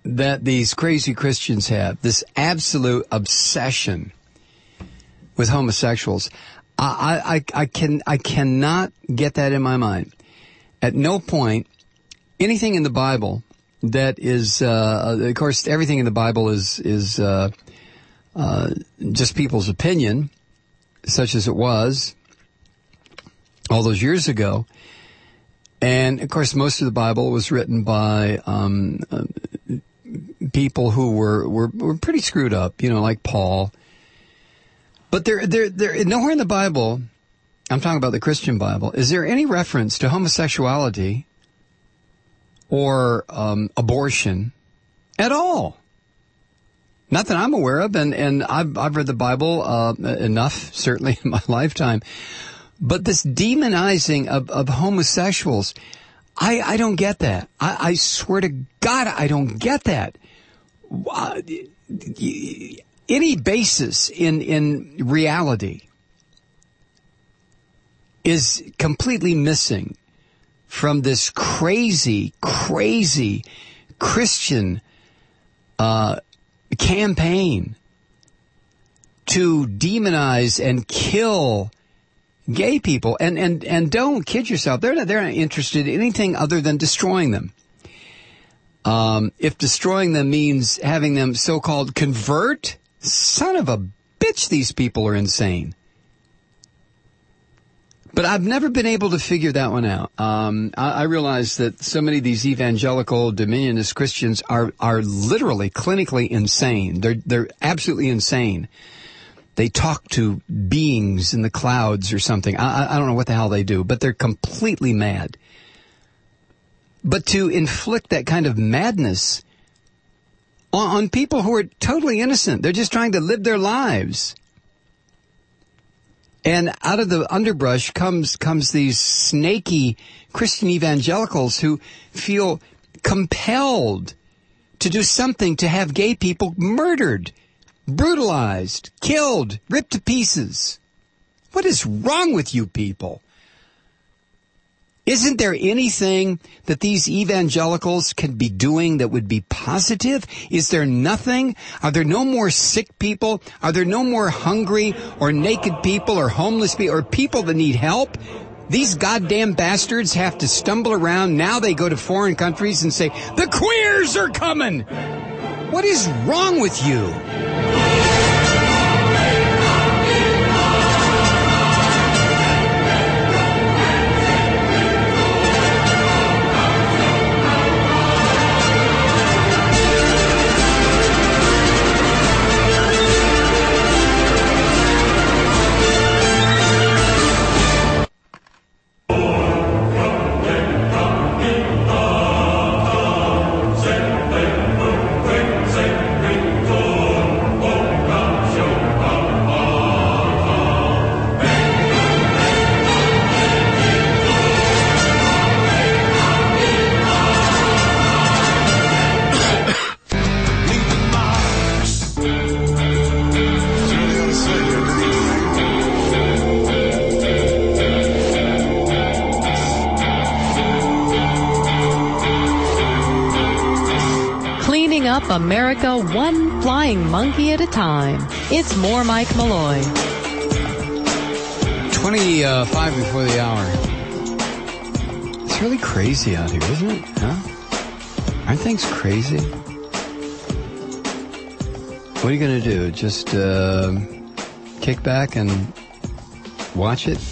that these crazy Christians have, this absolute obsession with homosexuals. I, I, I can, I cannot get that in my mind. At no point, anything in the Bible that is, uh, of course, everything in the Bible is, is, uh, uh, just people's opinion, such as it was all those years ago. And, of course, most of the Bible was written by, um, uh, people who were, were, were pretty screwed up, you know, like Paul. But there, there, there, nowhere in the Bible, I'm talking about the Christian Bible, is there any reference to homosexuality or um, abortion at all? Not that I'm aware of, and, and I've, I've read the Bible uh, enough, certainly in my lifetime. But this demonizing of, of homosexuals, I, I don't get that. I, I swear to God, I don't get that. Uh, any basis in, in reality is completely missing from this crazy, crazy Christian uh, campaign to demonize and kill gay people. And, and, and don't kid yourself. They're not, they're not interested in anything other than destroying them. Um, if destroying them means having them so-called convert, son of a bitch, these people are insane. But I've never been able to figure that one out. Um, I, I realize that so many of these evangelical dominionist Christians are, are literally clinically insane. They're, they're absolutely insane. They talk to beings in the clouds or something. I, I don't know what the hell they do, but they're completely mad. But to inflict that kind of madness on, on people who are totally innocent, they're just trying to live their lives. And out of the underbrush comes comes these snaky Christian evangelicals who feel compelled to do something to have gay people murdered, brutalized, killed, ripped to pieces. What is wrong with you people? Isn't there anything that these evangelicals can be doing that would be positive? Is there nothing? Are there no more sick people? Are there no more hungry or naked people or homeless people or people that need help? These goddamn bastards have to stumble around. Now they go to foreign countries and say, the queers are coming. What is wrong with you? America one flying monkey at a time. It's more Mike Malloy. twenty-five before the hour. It's really crazy out here, isn't it? Huh? Aren't things crazy? What are you going to do? Just uh, kick back and watch it?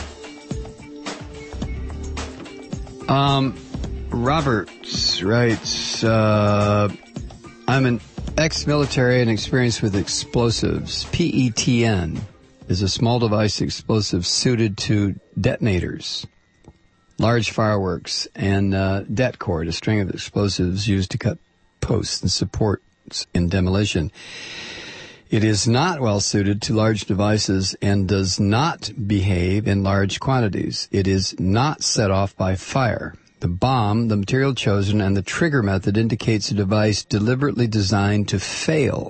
Um, Roberts writes, uh, I'm an ex-military and experienced with explosives. P E T N is a small device explosive suited to detonators, large fireworks, and uh, det cord, a string of explosives used to cut posts and supports in demolition. It is not well suited to large devices and does not behave in large quantities. It is not set off by fire. The bomb, the material chosen, and the trigger method indicates a device deliberately designed to fail.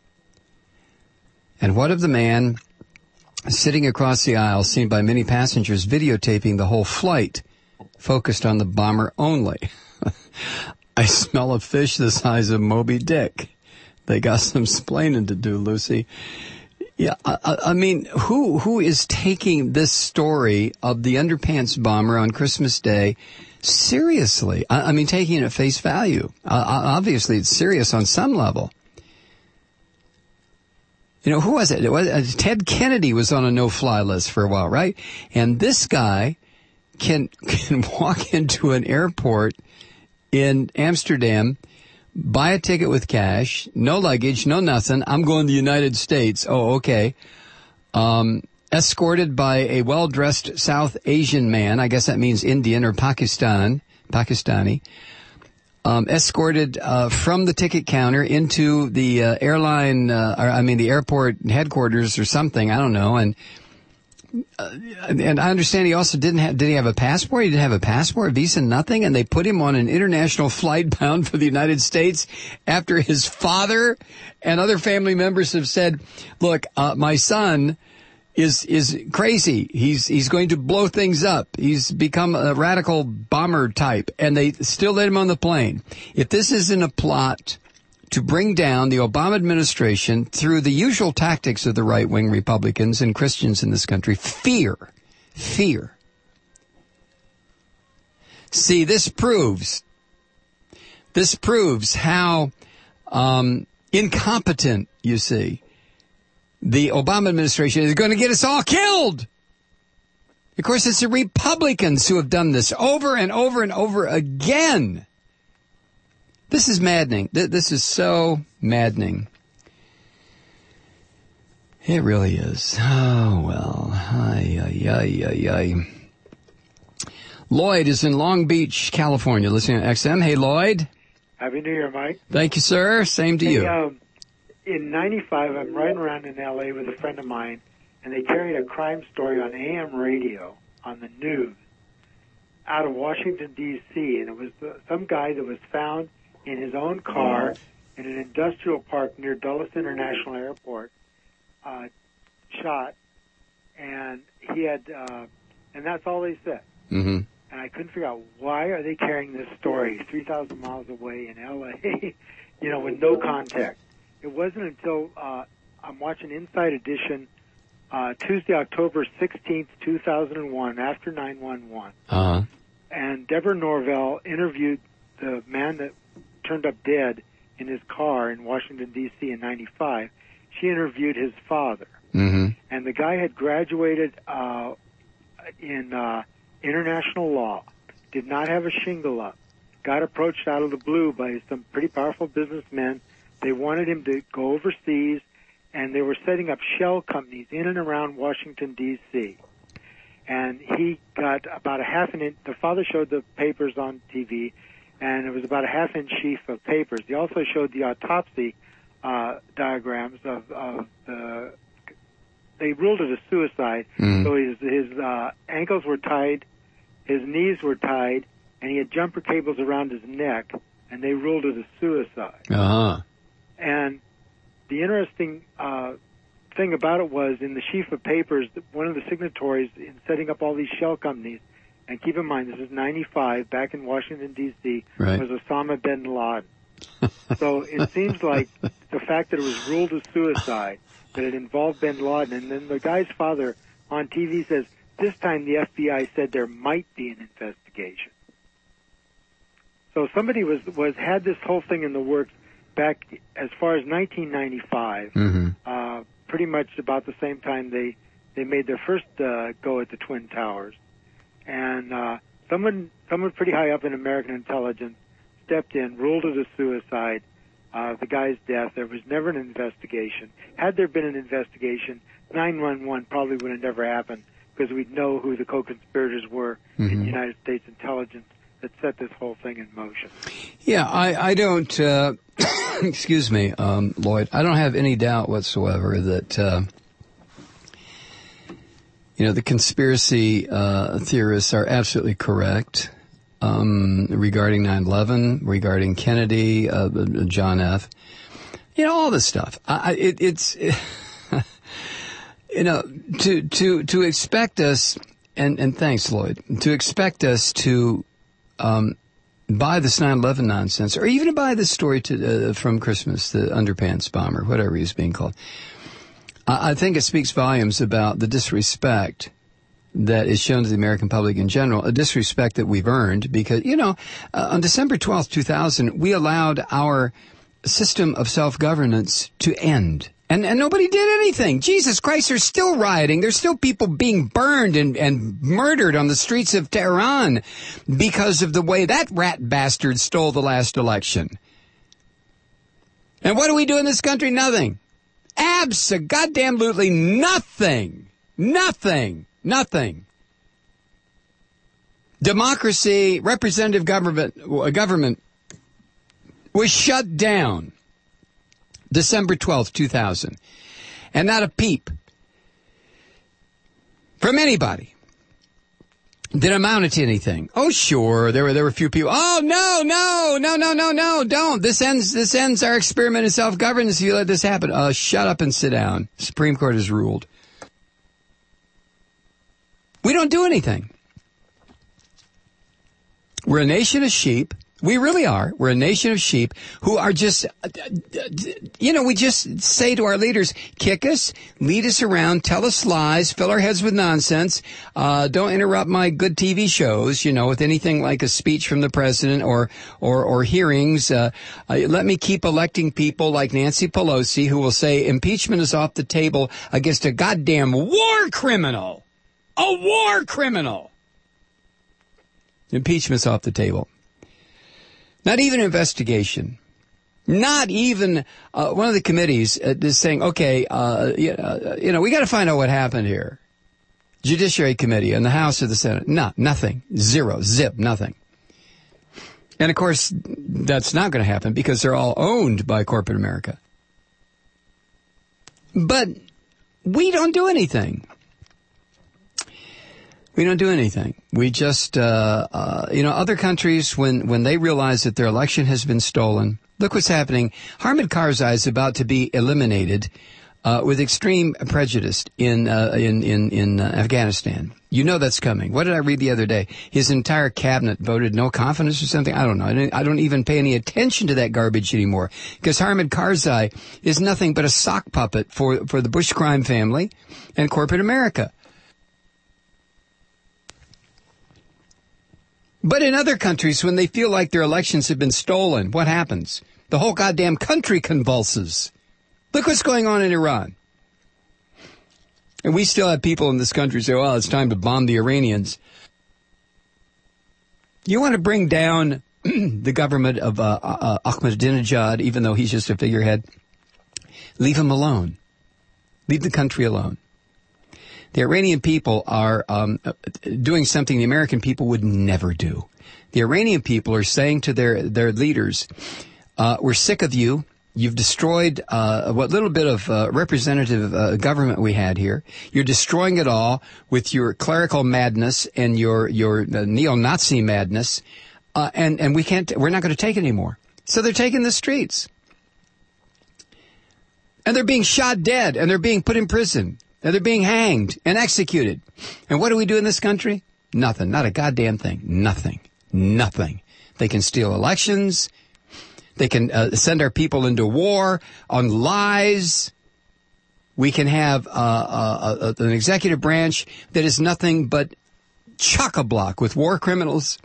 And what of the man sitting across the aisle, seen by many passengers videotaping the whole flight, focused on the bomber only? I smell a fish the size of Moby Dick. They got some splaining to do, Lucy. Yeah, I, I mean, who who is taking this story of the underpants bomber on Christmas Day seriously? I, I mean, taking it at face value. Uh, obviously, it's serious on some level. You know, who was it? It was, uh, Ted Kennedy was on a no-fly list for a while, right? And this guy can can walk into an airport in Amsterdam, buy a ticket with cash, no luggage, no nothing. I'm going to the United States. Oh, okay. Um, escorted by a well-dressed South Asian man. I guess that means Indian or Pakistan, Pakistani. Um, escorted uh, from the ticket counter into the uh, airline, uh, or, I mean the airport headquarters or something. I don't know. And uh, and I understand he also didn't have. Did he have a passport? He didn't have a passport, visa, nothing. And they put him on an international flight bound for the United States after his father and other family members have said, "Look, uh, my son is is crazy. He's he's going to blow things up. He's become a radical bomber type," and they still let him on the plane. If this isn't a plot to bring down the Obama administration through the usual tactics of the right-wing Republicans and Christians in this country, fear, fear. See, this proves, this proves how um, incompetent, you see, the Obama administration is going to get us all killed. Of course, it's the Republicans who have done this over and over and over again. This is maddening. This is so maddening. It really is. Oh, well. Ay, ay, ay, ay, ay. Lloyd is in Long Beach, California, listening to X M. Hey, Lloyd. Happy New Year, Mike. Thank you, sir. Same to hey, you. Um, in ninety-five, I'm riding around in L A with a friend of mine, and they carried a crime story on A M radio on the news out of Washington, D C, and it was uh, some guy that was found in his own car in an industrial park near Dulles International Airport, uh, shot, and he had, uh, and that's all they said. Mm-hmm. And I couldn't figure out, why are they carrying this story three thousand miles away in L A, you know, with no context? It wasn't until uh, I'm watching Inside Edition uh, Tuesday, October sixteenth, two thousand one, after nine one one. Uh-huh. And Deborah Norvell interviewed the man that turned up dead in his car in Washington, D C in ninety-five. She interviewed his father. Mm-hmm. And the guy had graduated uh, in uh, international law, did not have a shingle up, got approached out of the blue by some pretty powerful businessmen. They wanted him to go overseas, and they were setting up shell companies in and around Washington, D C And he got about a half an inch. The father showed the papers on T V, and it was about a half inch sheaf of papers. He also showed the autopsy uh, diagrams of, of the. They ruled it a suicide. Mm. So his his uh, ankles were tied, his knees were tied, and he had jumper cables around his neck, and they ruled it a suicide. Uh-huh. And the interesting uh, thing about it was, in the sheaf of papers, one of the signatories in setting up all these shell companies, and keep in mind, this is ninety-five, back in Washington, D C, right, was Osama bin Laden. So it seems like the fact that it was ruled a suicide, that it involved bin Laden, and then the guy's father on T V says, this time the F B I said there might be an investigation. So somebody was, was had this whole thing in the works back as far as nineteen ninety-five, mm-hmm. uh, pretty much about the same time they, they made their first uh, go at the Twin Towers. And uh, someone someone pretty high up in American intelligence stepped in, ruled it a suicide, uh, the guy's death. There was never an investigation. Had there been an investigation, nine one one probably would have never happened, because we'd know who the co-conspirators were mm-hmm. in United States intelligence that set this whole thing in motion. Yeah, I, I don't, uh, excuse me, um, Lloyd, I don't have any doubt whatsoever that, uh, you know, the conspiracy uh, theorists are absolutely correct um, regarding nine eleven, regarding Kennedy, uh, John F., you know, all this stuff. I, it, it's, it, you know, to, to, to expect us, and, and thanks, Lloyd, to expect us to um, buy this nine eleven nonsense, or even buy this story to, uh, from Christmas, the underpants bomber, whatever he's being called. I, I think it speaks volumes about the disrespect that is shown to the American public in general, a disrespect that we've earned because, you know, uh, on December twelfth, two thousand, we allowed our system of self-governance to end. And, and nobody did anything. Jesus Christ, there's still rioting. There's still people being burned and, and murdered on the streets of Tehran because of the way that rat bastard stole the last election. And what do we do in this country? Nothing. Abso-goddamn-lutely nothing. Nothing. Nothing. Democracy, representative government, government was shut down December twelfth, two thousand. And not a peep from anybody that amounted to anything. Oh, sure, there were there were a few people. Oh, no, no, no, no, no, no, don't. This ends this ends our experiment in self-governance if you let this happen. Uh, shut up and sit down. Supreme Court has ruled. We don't do anything. We're a nation of sheep. We really are. We're a nation of sheep who are just, you know, we just say to our leaders, kick us, lead us around, tell us lies, fill our heads with nonsense. Uh, don't interrupt my good T V shows, you know, with anything like a speech from the president or, or, or hearings. Uh, uh, let me keep electing people like Nancy Pelosi who will say impeachment is off the table against a goddamn war criminal. A war criminal. Impeachment's off the table. Not even investigation. Not even uh, one of the committees uh, is saying, okay, uh, you, uh, you know, we got to find out what happened here. Judiciary Committee in the House or the Senate. No, nothing. Zero. Zip. Nothing. And, of course, that's not going to happen because they're all owned by corporate America. But we don't do anything. We don't do anything. We just, uh, uh, you know, other countries, when, when they realize that their election has been stolen, look what's happening. Hamid Karzai is about to be eliminated, uh, with extreme prejudice in, uh, in, in, in uh, Afghanistan. You know that's coming. What did I read the other day? His entire cabinet voted no confidence or something. I don't know. I don't, I don't even pay any attention to that garbage anymore because Hamid Karzai is nothing but a sock puppet for, for the Bush crime family and corporate America. But in other countries, when they feel like their elections have been stolen, what happens? The whole goddamn country convulses. Look what's going on in Iran. And we still have people in this country say, well, it's time to bomb the Iranians. You want to bring down the government of uh, uh, Ahmadinejad, even though he's just a figurehead? Leave him alone. Leave the country alone. The Iranian people are um, doing something the American people would never do. The Iranian people are saying to their, their leaders, uh, we're sick of you. You've destroyed uh, what little bit of uh, representative uh, government we had here. You're destroying it all with your clerical madness and your, your uh, neo-Nazi madness. Uh, and, and we can't, we're not going to take it anymore. So they're taking the streets. And they're being shot dead and they're being put in prison. And they're being hanged and executed. And what do we do in this country? Nothing. Not a goddamn thing. Nothing. Nothing. They can steal elections. They can uh, send our people into war on lies. We can have uh, uh, uh, an executive branch that is nothing but chock-a-block with war criminals.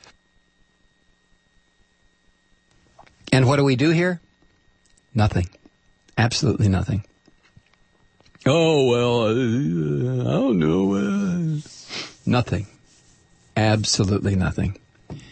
And what do we do here? Nothing. Absolutely nothing. Oh, well, uh, I don't know. Uh, nothing. Absolutely nothing.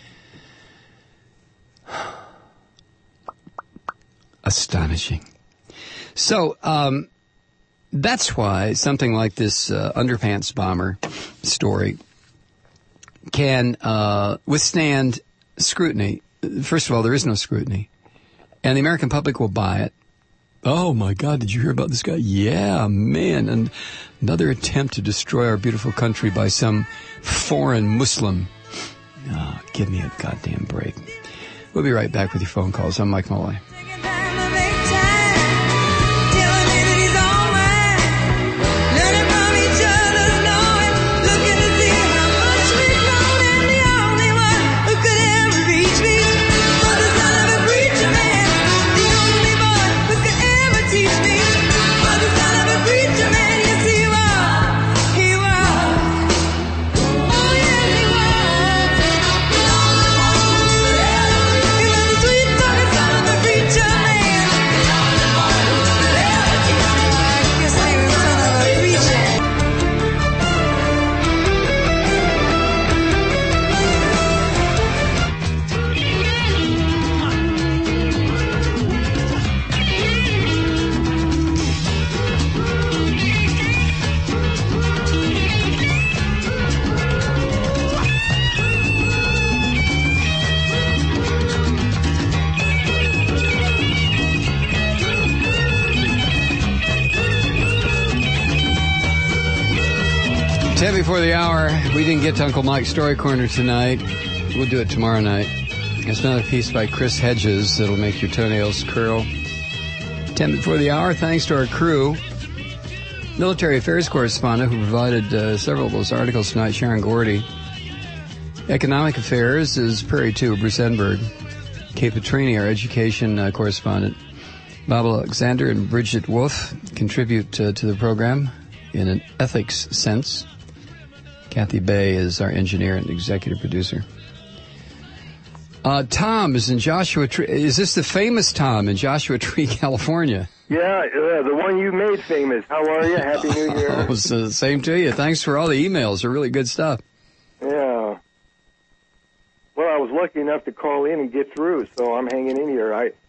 Astonishing. So, um, that's why something like this uh, underpants bomber story can uh, withstand scrutiny. First of all, there is no scrutiny. And the American public will buy it. Oh, my God, did you hear about this guy? Yeah, man, and another attempt to destroy our beautiful country by some foreign Muslim. Oh, give me a goddamn break. We'll be right back with your phone calls. I'm Mike Malloy. Reach Ten before the hour. We didn't get to Uncle Mike's Story Corner tonight. We'll do it tomorrow night. It's another piece by Chris Hedges that'll make your toenails curl. Ten before the hour. Thanks to our crew. Military affairs correspondent who provided uh, several of those articles tonight, Sharon Gordy. Economic affairs is Prairie two, Bruce Enberg. Kay Petrini, our education uh, correspondent. Bob Alexander and Bridget Wolf contribute uh, to the program in an ethics sense. Kathy Bay is our engineer and executive producer. Uh, Tom is in Joshua Tree. Is this the famous Tom in Joshua Tree, California? Yeah, uh, the one you made famous. How are you? Happy New Year. Oh, it's the same to you. Thanks for all the emails. They're really good stuff. Yeah. Well, I was lucky enough to call in and get through, so I'm hanging in here. I,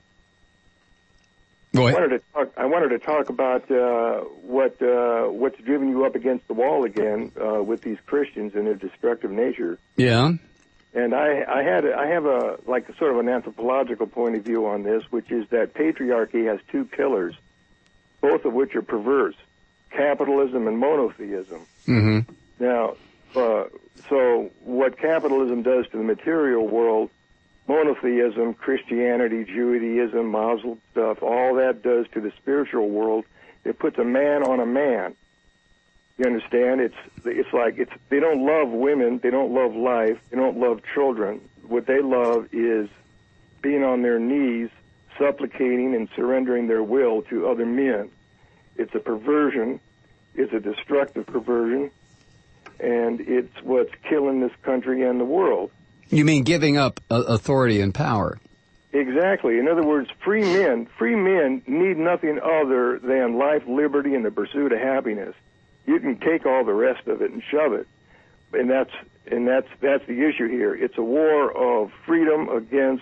Go ahead. I wanted to talk. I wanted to talk about uh, what uh, what's driven you up against the wall again uh, with these Christians and their destructive nature. Yeah. And I, I had, I have a like a sort of an anthropological point of view on this, which is that patriarchy has two pillars, both of which are perverse: capitalism and monotheism. Mm-hmm. Now, uh, so what capitalism does to the material world, monotheism, Christianity, Judaism, Muslim stuff, all that does to the spiritual world, it puts a man on a man. You understand? It's it's like it's they don't love women, they don't love life, they don't love children. What they love is being on their knees, supplicating and surrendering their will to other men. It's a perversion. It's a destructive perversion, and it's what's killing this country and the world. You mean giving up uh, authority and power? Exactly. In other words, free men, free men need nothing other than life, liberty, and the pursuit of happiness. You can take all the rest of it and shove it, and that's and that's that's the issue here. It's a war of freedom against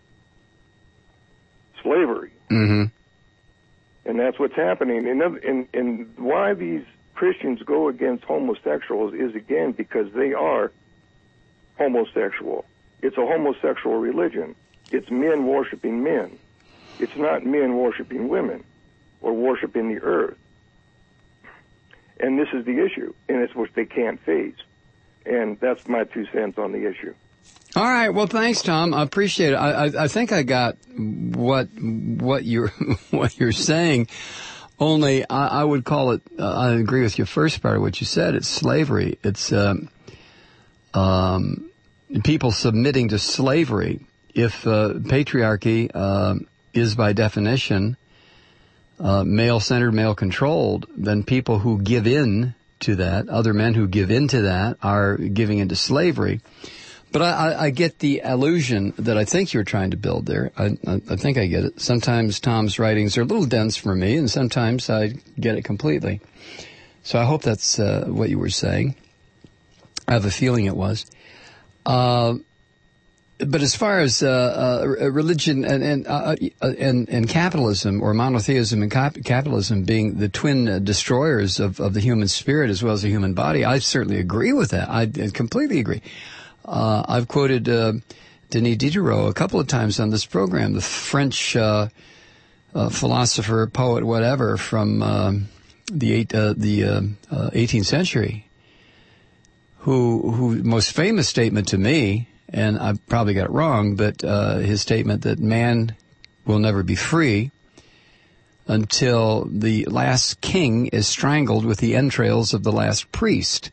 slavery, mm-hmm. and that's what's happening. And and and why these Christians go against homosexuals is again because they are homosexual. It's a homosexual religion. It's men worshiping men. It's not men worshiping women or worshiping the earth. And this is the issue, and it's what they can't face. And that's my two cents on the issue. All right. Well, thanks, Tom. I appreciate it. I, I, I think I got what what you're what you're saying. Only I, I would call it. Uh, I agree with your first part of what you said. It's slavery. It's um, um, people submitting to slavery. If uh, patriarchy uh, is by definition Uh, male-centered, male-controlled, then people who give in to that, other men who give in to that, are giving into slavery. But I, I, I get the illusion that I think you're trying to build there. I, I, I think I get it. Sometimes Tom's writings are a little dense for me, and sometimes I get it completely. So I hope that's uh, what you were saying. I have a feeling it was. Uh, But as far as uh, uh, religion and and, uh, and and capitalism, or monotheism and cap- capitalism being the twin uh, destroyers of, of the human spirit as well as the human body, I certainly agree with that. I, I completely agree. Uh, I've quoted uh, Denis Diderot a couple of times on this program, the French uh, uh, philosopher, poet, whatever, from uh, the eight, uh, the uh, uh, eighteenth century, who who most famous statement to me. And I probably got it wrong, but uh, his statement that man will never be free until the last king is strangled with the entrails of the last priest.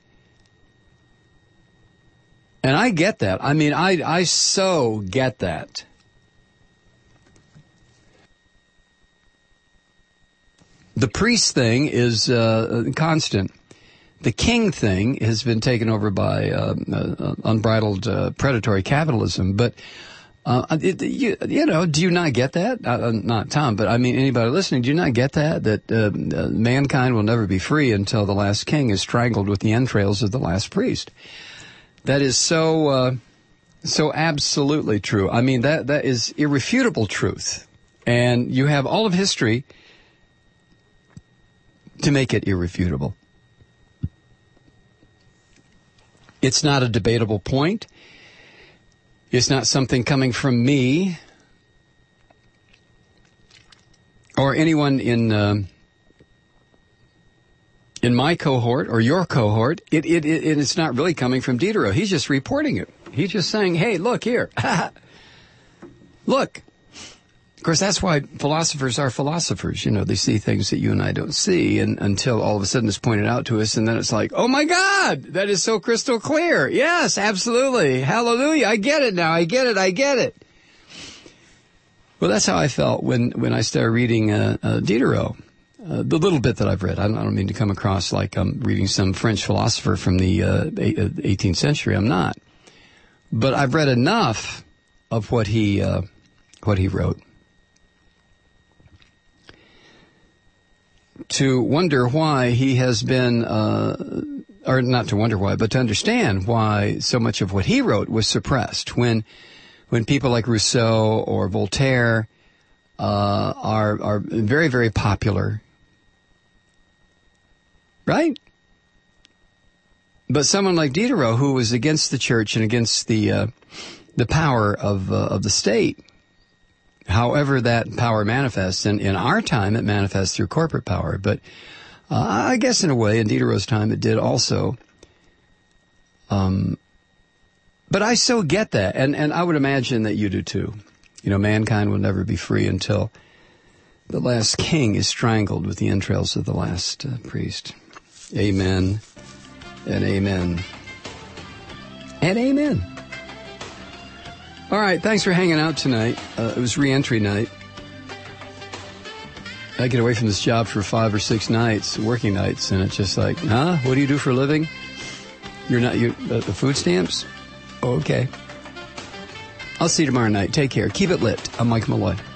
And I get that. I mean, I, I so get that. The priest thing is uh, constant. The king thing has been taken over by uh, uh, unbridled uh, predatory capitalism, but uh, it, you, you know, do you not get that? Uh, not Tom, but I mean anybody listening. Do you not get that that uh, uh, mankind will never be free until the last king is strangled with the entrails of the last priest? That is so uh, so absolutely true. I mean that that is irrefutable truth, and you have all of history to make it irrefutable. It's not a debatable point. It's not something coming from me or anyone in uh, in my cohort or your cohort, it, it, it, it's not really coming from Diderot. He's just reporting it. He's just saying, hey, look here. Look. Of course, that's why philosophers are philosophers. You know, they see things that you and I don't see, and until all of a sudden it's pointed out to us, and then it's like, oh my God, that is so crystal clear. Yes, absolutely. Hallelujah. I get it now. I get it. I get it. Well, that's how I felt when, when I started reading uh, uh, Diderot. Uh, the little bit that I've read. I don't, I don't mean to come across like I'm reading some French philosopher from the uh, eighteenth century. I'm not. But I've read enough of what he uh, what he wrote to wonder why he has been, uh, or not to wonder why, but to understand why so much of what he wrote was suppressed. When when people like Rousseau or Voltaire uh, are are very, very popular, right? But someone like Diderot, who was against the church and against the uh, the power of uh, of the state, however that power manifests, and in our time it manifests through corporate power, but uh, I guess in a way in Diderot's time it did also. Um, but I so get that, and, and I would imagine that you do too. You know, mankind will never be free until the last king is strangled with the entrails of the last uh, priest. Amen and amen and amen. All right, thanks for hanging out tonight. Uh, it was re-entry night. I get away from this job for five or six nights, working nights, and it's just like, huh? What do you do for a living? You're not, you uh, the food stamps? Oh, okay. I'll see you tomorrow night. Take care. Keep it lit. I'm Mike Malloy.